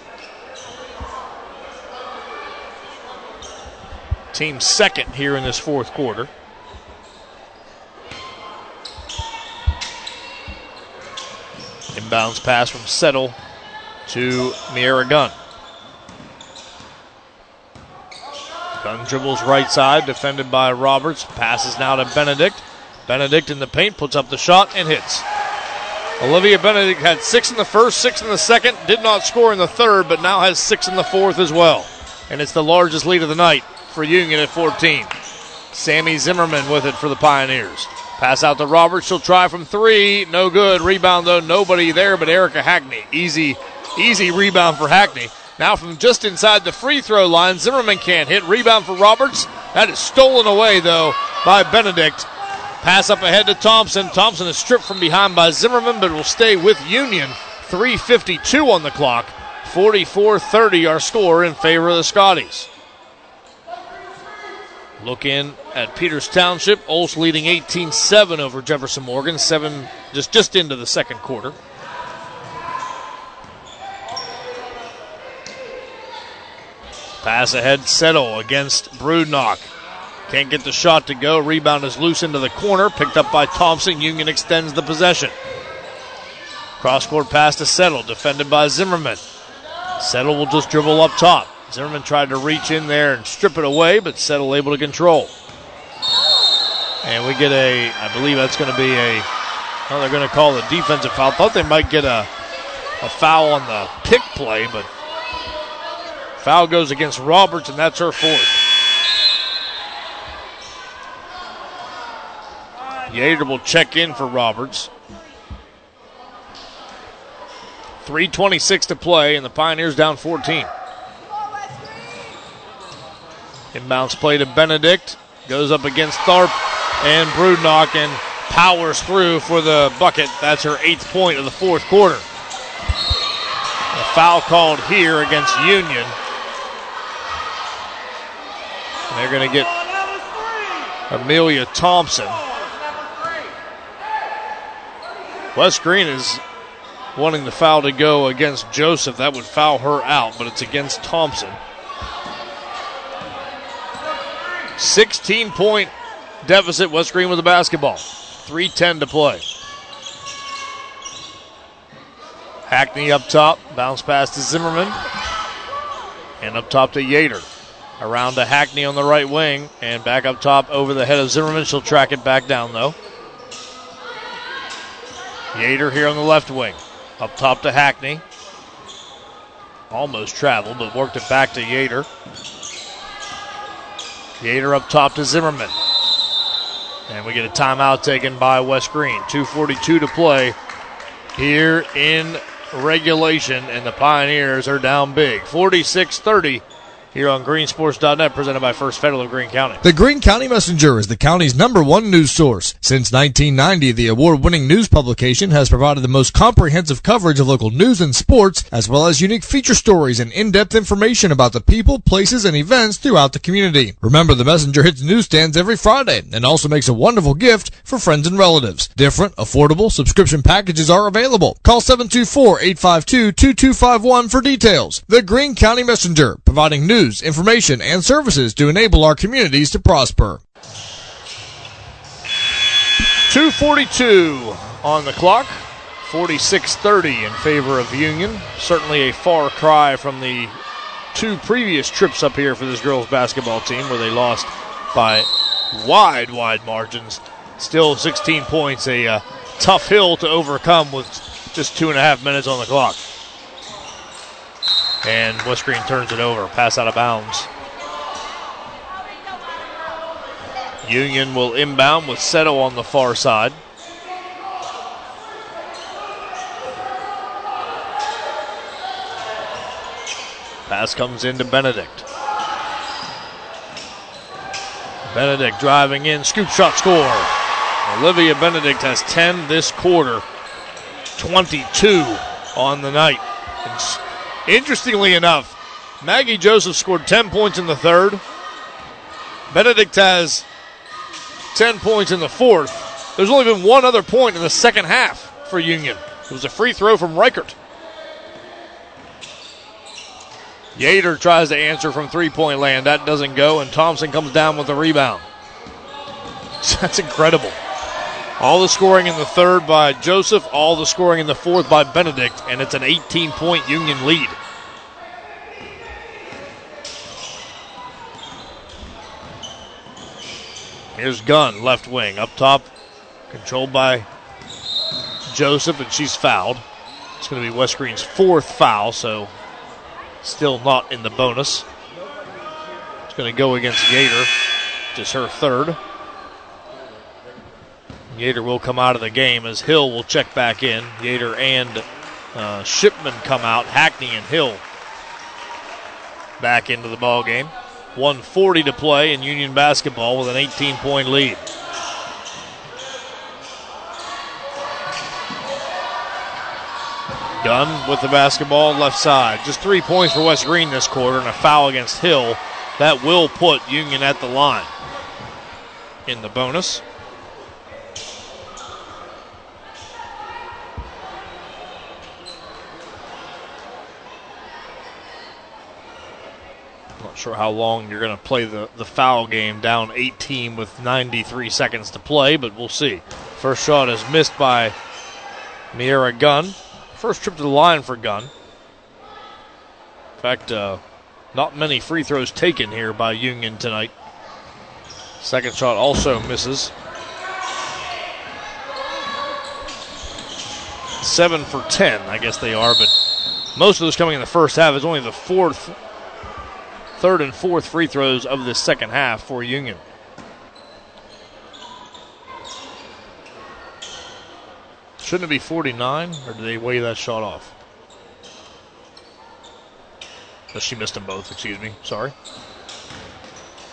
[SPEAKER 1] Team second here in this fourth quarter. Inbounds pass from Settle to Miera Gunn. Gunn dribbles right side, defended by Roberts. Passes now to Benedict. Benedict in the paint, puts up the shot and hits. Olivia Benedict had 6 in the first, 6 in the second. Did not score in the third, but now has 6 in the fourth as well. And it's the largest lead of the night for Union at 14. Sammy Zimmerman with it for the Pioneers. Pass out to Roberts. She'll try from three. No good. Rebound, though. Nobody there but Erica Hackney. Easy rebound for Hackney. Now from just inside the free throw line, Zimmerman can't hit. Rebound for Roberts. That is stolen away, though, by Benedict. Pass up ahead to Thompson. Thompson is stripped from behind by Zimmerman, but will stay with Union. 3:52 on the clock. 44-30 our score in favor of the Scotties. Look in at Peters Township. Olds leading 18-7 over Jefferson Morgan. 7 just into the second quarter. Pass ahead, Settle against Brudnock. Can't get the shot to go. Rebound is loose into the corner. Picked up by Thompson. Union extends the possession. Cross-court pass to Settle. Defended by Zimmerman. Settle will just dribble up top. Zimmerman tried to reach in there and strip it away, but Settle able to control. And we get I believe that's going to be they're going to call the defensive foul. Thought they might get a foul on the pick play, but foul goes against Roberts, and that's her fourth. Yater will check in for Roberts. 3:26 to play, and the Pioneers down 14. Inbounds play to Benedict. Goes up against Tharp, and Brudnock powers through for the bucket. That's her 8th point of the fourth quarter. A foul called here against Union. And they're going to get Amelia Thompson. West Green is wanting the foul to go against Joseph. That would foul her out, but it's against Thompson. 16-point deficit, West Green with the basketball. 3:10 to play. Hackney up top, bounce pass to Zimmerman. And up top to Yater. Around to Hackney on the right wing, and back up top over the head of Zimmerman. She'll track it back down, though. Yater here on the left wing. Up top to Hackney. Almost traveled, but worked it back to Yater. Yater up top to Zimmerman. And we get a timeout taken by West Green. 2:42 to play here in regulation, and the Pioneers are down big. 46-30 here on greensports.net, presented by First Federal of Greene County.
[SPEAKER 11] The Greene County Messenger is the county's #1 news source. Since 1990, the award-winning news publication has provided the most comprehensive coverage of local news and sports, as well as unique feature stories and in-depth information about the people, places, and events throughout the community. Remember, the Messenger hits newsstands every Friday and also makes a wonderful gift for friends and relatives. Different, affordable subscription packages are available. Call 724-852-2251 for details. The Greene County Messenger, providing news, information, and services to enable our communities to prosper.
[SPEAKER 1] 2:42 on the clock. 46-30 in favor of Union. Certainly a far cry from the 2 previous trips up here for this girls basketball team, where they lost by wide margins. Still 16 points, a tough hill to overcome with just 2.5 minutes on the clock. And West Green turns it over. Pass out of bounds. Union will inbound with Seto on the far side. Pass comes into Benedict. Benedict driving in. Scoop shot score. Olivia Benedict has 10 this quarter. 22 on the night. And interestingly enough, Maggie Joseph scored 10 points in the third. Benedict has 10 points in the fourth. There's only been one other point in the second half for Union. It was a free throw from Reichert. Yater tries to answer from three-point land. That doesn't go, and Thompson comes down with the rebound. That's incredible. All the scoring in the third by Joseph, all the scoring in the fourth by Benedict, and it's an 18-point Union lead. Here's Gunn, left wing, up top, controlled by Joseph, and she's fouled. It's going to be West Green's 4th foul, so still not in the bonus. It's going to go against Yater, just her 3rd. Yater will come out of the game as Hill will check back in. Yater and Shipman come out. Hackney and Hill back into the ball game. 1:40 to play in Union basketball with an 18-point lead. Gunn with the basketball left side. Just 3 points for West Green this quarter and a foul against Hill. That will put Union at the line in the bonus. Not sure how long you're going to play the foul game, down 18 with 93 seconds to play, but we'll see. First shot is missed by Miera Gunn. First trip to the line for Gunn. In fact, not many free throws taken here by Union tonight. Second shot also misses. 7 for 10, I guess they are, but most of those coming in the first half. Is only the third and fourth free throws of the second half for Union. Shouldn't it be 49, or did they weigh that shot off? Oh, she missed them both, excuse me. Sorry.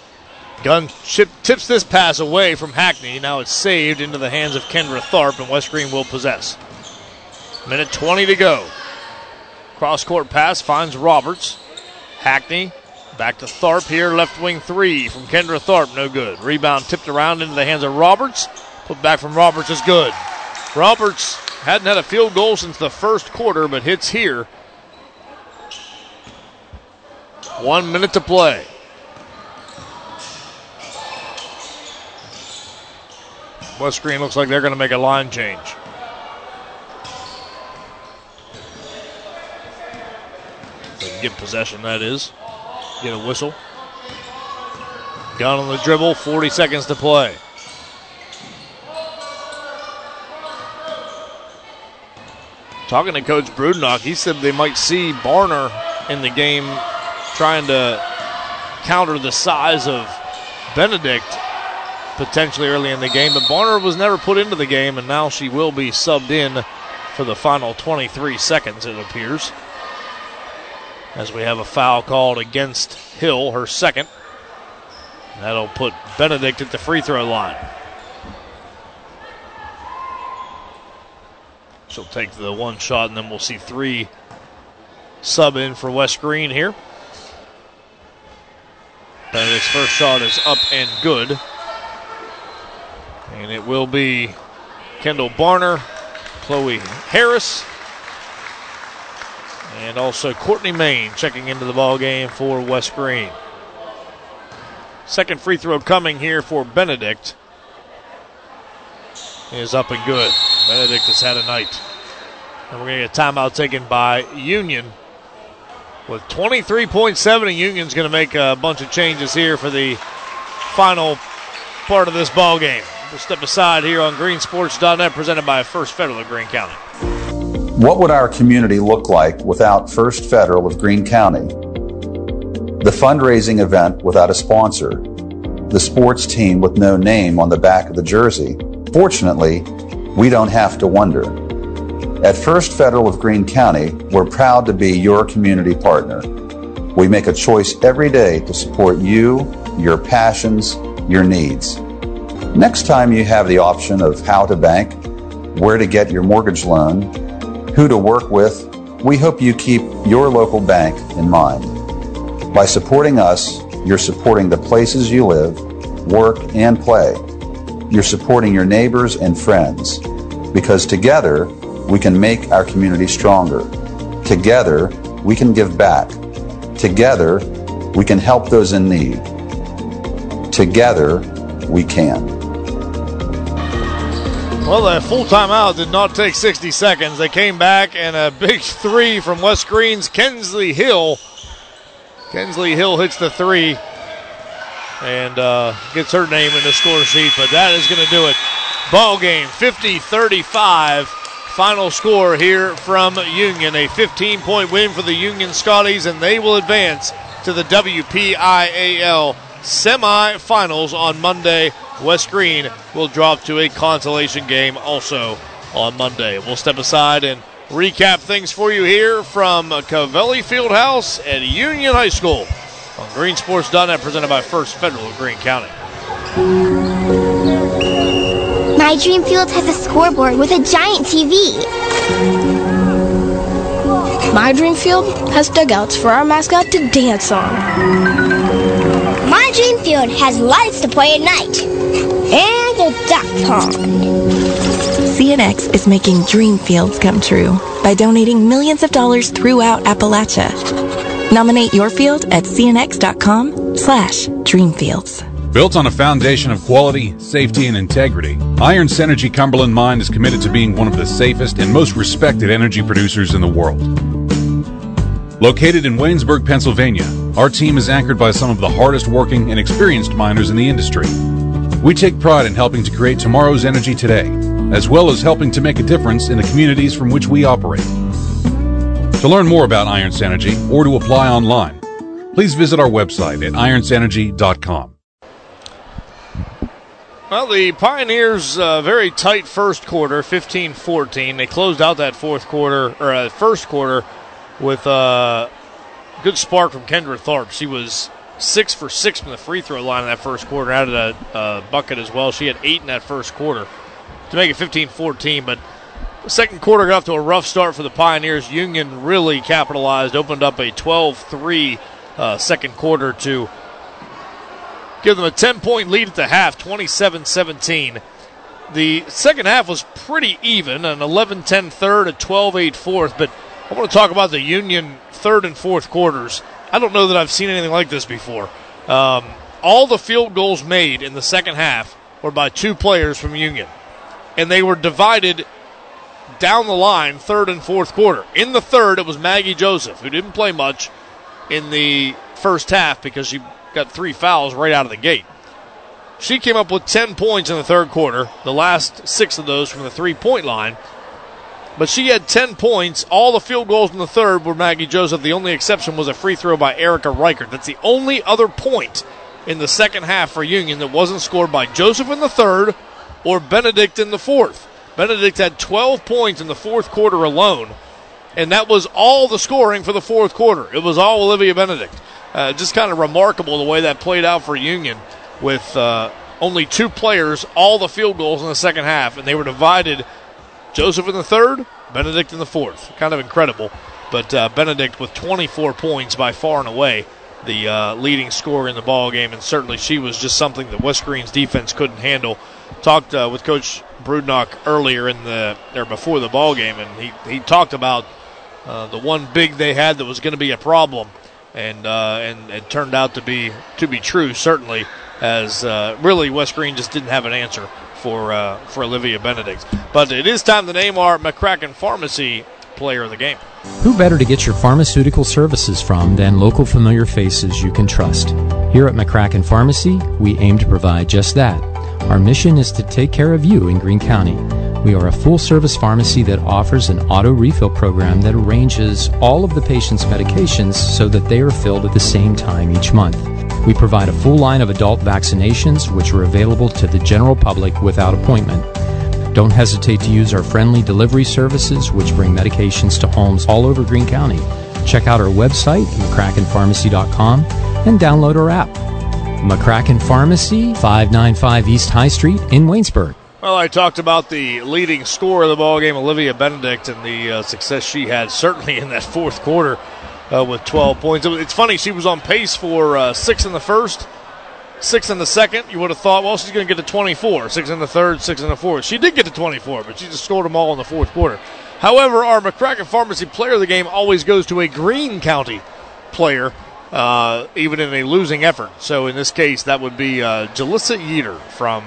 [SPEAKER 1] Gunn tips this pass away from Hackney. Now it's saved into the hands of Kendra Tharp, and West Green will possess. Minute 20 to go. Cross-court pass finds Roberts. Hackney back to Tharp here. Left wing three from Kendra Tharp. No good. Rebound tipped around into the hands of Roberts. Put back from Roberts is good. Roberts hadn't had a field goal since the first quarter, but hits here. 1 minute to play. West Green looks like they're going to make a line change. They can get possession, that is. Get a whistle. Gunn on the dribble, 40 seconds to play. Talking to Coach Brudenach, he said they might see Barner in the game trying to counter the size of Benedict potentially early in the game, but Barner was never put into the game, and now she will be subbed in for the final 23 seconds, it appears, as we have a foul called against Hill, her second. That'll put Benedict at the free throw line. She'll take the one shot, and then we'll see three sub in for West Green here. Benedict's first shot is up and good. And it will be Kendall Barner, Chloe Harris, and also Courtney Main checking into the ball game for West Green. Second free throw coming here for Benedict is up and good. Benedict has had a night. And we're going to get a timeout taken by Union. With 23.7, and Union's going to make a bunch of changes here for the final part of this ball game. We'll step aside here on greensports.net, presented by First Federal of Greene County.
[SPEAKER 3] What would our community look like without First Federal of Greene County? The fundraising event without a sponsor. The sports team with no name on the back of the jersey. Fortunately, we don't have to wonder. At First Federal of Greene County, we're proud to be your community partner. We make a choice every day to support you, your passions, your needs. Next time you have the option of how to bank, where to get your mortgage loan, who to work with, we hope you keep your local bank in mind. By supporting us, you're supporting the places you live, work, and play. You're supporting your neighbors and friends, because together we can make our community stronger. Together we can give back. Together we can help those in need. Together we can.
[SPEAKER 1] Well, that full timeout did not take 60 seconds. They came back, and a big three from West Green's Kensley Hill. Kensley Hill hits the three and gets her name in the score sheet, but that is going to do it. Ball game 50-35. Final score here from Union. A 15-point win for the Union Scotties, and they will advance to the WPIAL semifinals on Monday. West Green will drop to a consolation game also on Monday. We'll step aside and recap things for you here from Covelli Fieldhouse at Union High School on greensports.net, presented by First Federal of Greene County.
[SPEAKER 4] My Dream Field has a scoreboard with a giant TV.
[SPEAKER 5] My Dream Field has dugouts for our mascot to dance on.
[SPEAKER 4] My Dream Field has lights to play at night. And a duck pond.
[SPEAKER 6] CNX is making dream fields come true by donating millions of dollars throughout Appalachia. Nominate your field at cnx.com/dreamfields.
[SPEAKER 2] Built on a foundation of quality, safety, and integrity, Iron Synergy Cumberland Mine is committed to being one of the safest and most respected energy producers in the world. Located in Waynesburg, Pennsylvania, our team is anchored by some of the hardest working and experienced miners in the industry. We take pride in helping to create tomorrow's energy today, as well as helping to make a difference in the communities from which we operate. To learn more about Iron Synergy or to apply online, please visit our website at ironsynergy.com.
[SPEAKER 1] Well, the Pioneers, very tight first quarter, 15-14. They closed out that first quarter with a good spark from Kendra Tharp. She was 6 for 6 from the free throw line in that first quarter. Added a bucket as well. She had 8 in that first quarter to make it 15-14. But the second quarter got off to a rough start for the Pioneers. Union really capitalized, opened up a 12-3 second quarter to give them a 10-point lead at the half, 27-17. The second half was pretty even, an 11-10 third, a 12-8 fourth, but I want to talk about the Union third and fourth quarters. I don't know that I've seen anything like this before. All the field goals made in the second half were by 2 players from Union, and they were divided down the line, third and fourth quarter. In the third, it was Maggie Joseph, who didn't play much in the first half because she got 3 fouls right out of the gate. She came up with 10 points in the third quarter, the last 6 of those from the 3-point line. But she had 10 points. All the field goals in the third were Maggie Joseph. The only exception was a free throw by Erica Reichert. That's the only other point in the second half for Union that wasn't scored by Joseph in the third or Benedict in the fourth. Benedict had 12 points in the fourth quarter alone, and that was all the scoring for the fourth quarter. It was all Olivia Benedict. Just kind of remarkable the way that played out for Union with only 2 players, all the field goals in the second half, and they were divided, Joseph in the third, Benedict in the fourth. Kind of incredible, but Benedict with 24 points by far and away the leading scorer in the ball game, and certainly she was just something that West Green's defense couldn't handle. Talked with Coach Brudnock earlier before the ball game, and he talked about the one big they had that was going to be a problem, and it turned out to be true, certainly, as really West Green just didn't have an answer for Olivia Benedict. But it is time to name our McCracken Pharmacy Player of the Game.
[SPEAKER 7] Who better to get your pharmaceutical services from than local familiar faces you can trust? Here at McCracken Pharmacy, we aim to provide just that. Our mission is to take care of you in Greene County. We are a full-service pharmacy that offers an auto refill program that arranges all of the patient's medications so that they are filled at the same time each month. We provide a full line of adult vaccinations, which are available to the general public without appointment. Don't hesitate to use our friendly delivery services, which bring medications to homes all over Greene County. Check out our website, McCrackenPharmacy.com, and download our app. McCracken Pharmacy, 595 East High Street in Waynesburg.
[SPEAKER 1] Well, I talked about the leading scorer of the ballgame, Olivia Benedict, and the success she had certainly in that fourth quarter with 12 points. It's funny, she was on pace for 6 in the first, 6 in the second. You would have thought, well, she's going to get to 24. 6 in the third, 6 in the fourth. She did get to 24, but she just scored them all in the fourth quarter. However, our McCracken Pharmacy Player of the Game always goes to a Greene County player, even in a losing effort. So in this case, that would be Jalissa Yeater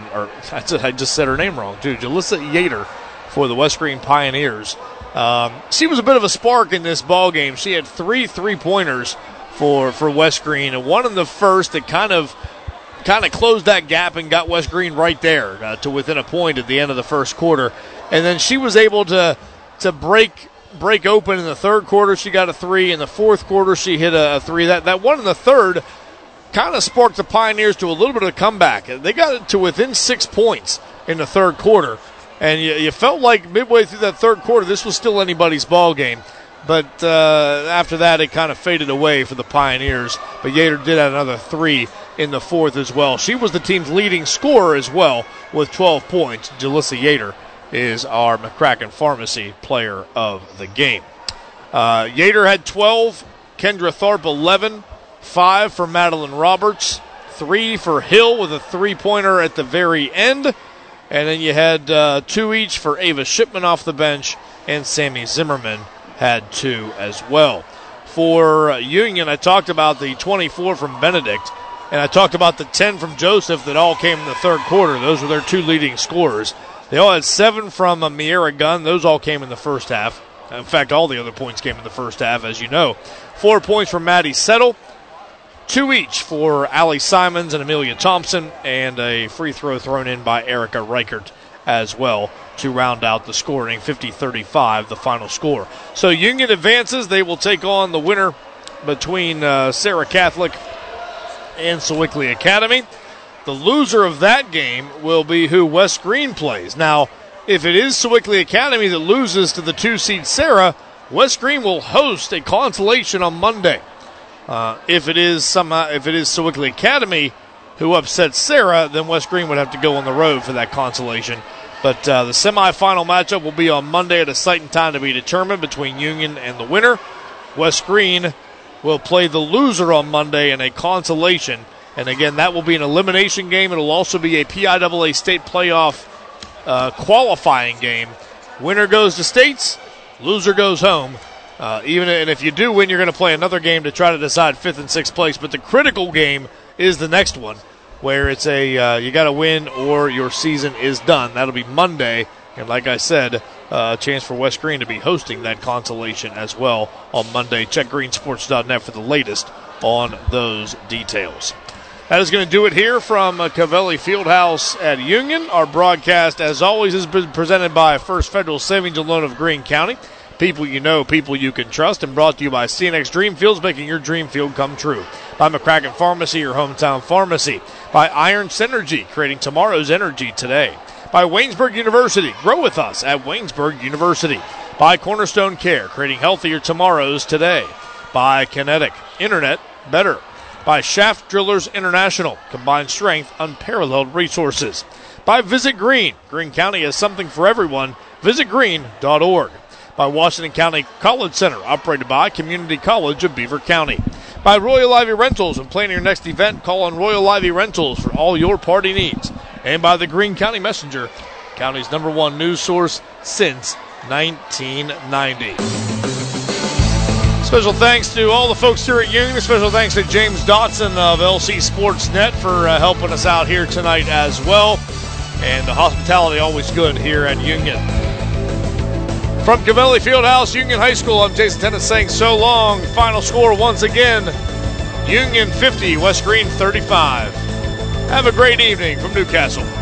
[SPEAKER 1] I just said her name wrong too. Jalissa Yeater for the West Green Pioneers. She was a bit of a spark in this ball game. She had 3 3-pointers for West Green, and one in the first that kind of closed that gap and got West Green right there to within a point at the end of the first quarter. And then she was able to break open in the third quarter. She got a 3. In the fourth quarter, she hit a 3. That one in the third kind of sparked the Pioneers to a little bit of a comeback. They got it to within 6 points in the third quarter, and you felt like midway through that third quarter this was still anybody's ball game. But after that, it kind of faded away for the Pioneers. But Yeater did have another 3 in the fourth as well. She was the team's leading scorer as well with 12 points. Jalissa Yeater is our McCracken Pharmacy Player of the Game. Yeater had 12, Kendra Tharp 11, 5 for Madeline Roberts, 3 for Hill with a 3-pointer at the very end, and then you had 2 each for Ava Shipman off the bench, and Sammy Zimmerman had 2 as well. For Union, I talked about the 24 from Benedict, and I talked about the 10 from Joseph that all came in the third quarter. Those were their 2 leading scorers. They all had 7 from Miera Gunn. Those all came in the first half. In fact, all the other points came in the first half, as you know. 4 points from Maddie Settle. 2 each for Allie Simons and Amelia Thompson, and a free throw thrown in by Erica Reichert as well to round out the scoring. 50-35, the final score. So Union advances. They will take on the winner between Sarah Catholic and Sewickley Academy. The loser of that game will be who West Green plays. Now, if it is Sewickley Academy that loses to the 2-seed Sarah, West Green will host a consolation on Monday. If it is Sewickley Academy who upsets Sarah, then West Green would have to go on the road for that consolation. But the semifinal matchup will be on Monday at a site and time to be determined between Union and the winner. West Green will play the loser on Monday in a consolation. And again, that will be an elimination game. It will also be a PIAA state playoff qualifying game. Winner goes to states, loser goes home. And if you do win, you're going to play another game to try to decide 5th and 6th place. But the critical game is the next one, where it's you got to win or your season is done. That'll be Monday. And like I said, a chance for West Green to be hosting that consolation as well on Monday. Check greensports.net for the latest on those details. That is going to do it here from Covelli Fieldhouse at Union. Our broadcast, as always, has been presented by First Federal Savings and Loan of Greene County. People you know, people you can trust, and brought to you by CNX Dream Fields, making your dream field come true. By McCracken Pharmacy, your hometown pharmacy. By Iron Synergy, creating tomorrow's energy today. By Waynesburg University, grow with us at Waynesburg University. By Cornerstone Care, creating healthier tomorrows today. By Kinetic, internet better. By Shaft Drillers International, combined strength, unparalleled resources. By Visit Green, Greene County has something for everyone. VisitGreen.org. By Washington County College Center, operated by Community College of Beaver County. By Royal Ivy Rentals, when planning your next event, call on Royal Ivy Rentals for all your party needs. And by the Greene County Messenger, county's #1 news source since 1990. Special thanks to all the folks here at Union. Special thanks to James Dotson of LC Sportsnet for helping us out here tonight as well. And the hospitality always good here at Union. From Covelli Fieldhouse, Union High School, I'm Jason Tennant saying so long. Final score once again, Union 50, West Green 35. Have a great evening from Newcastle.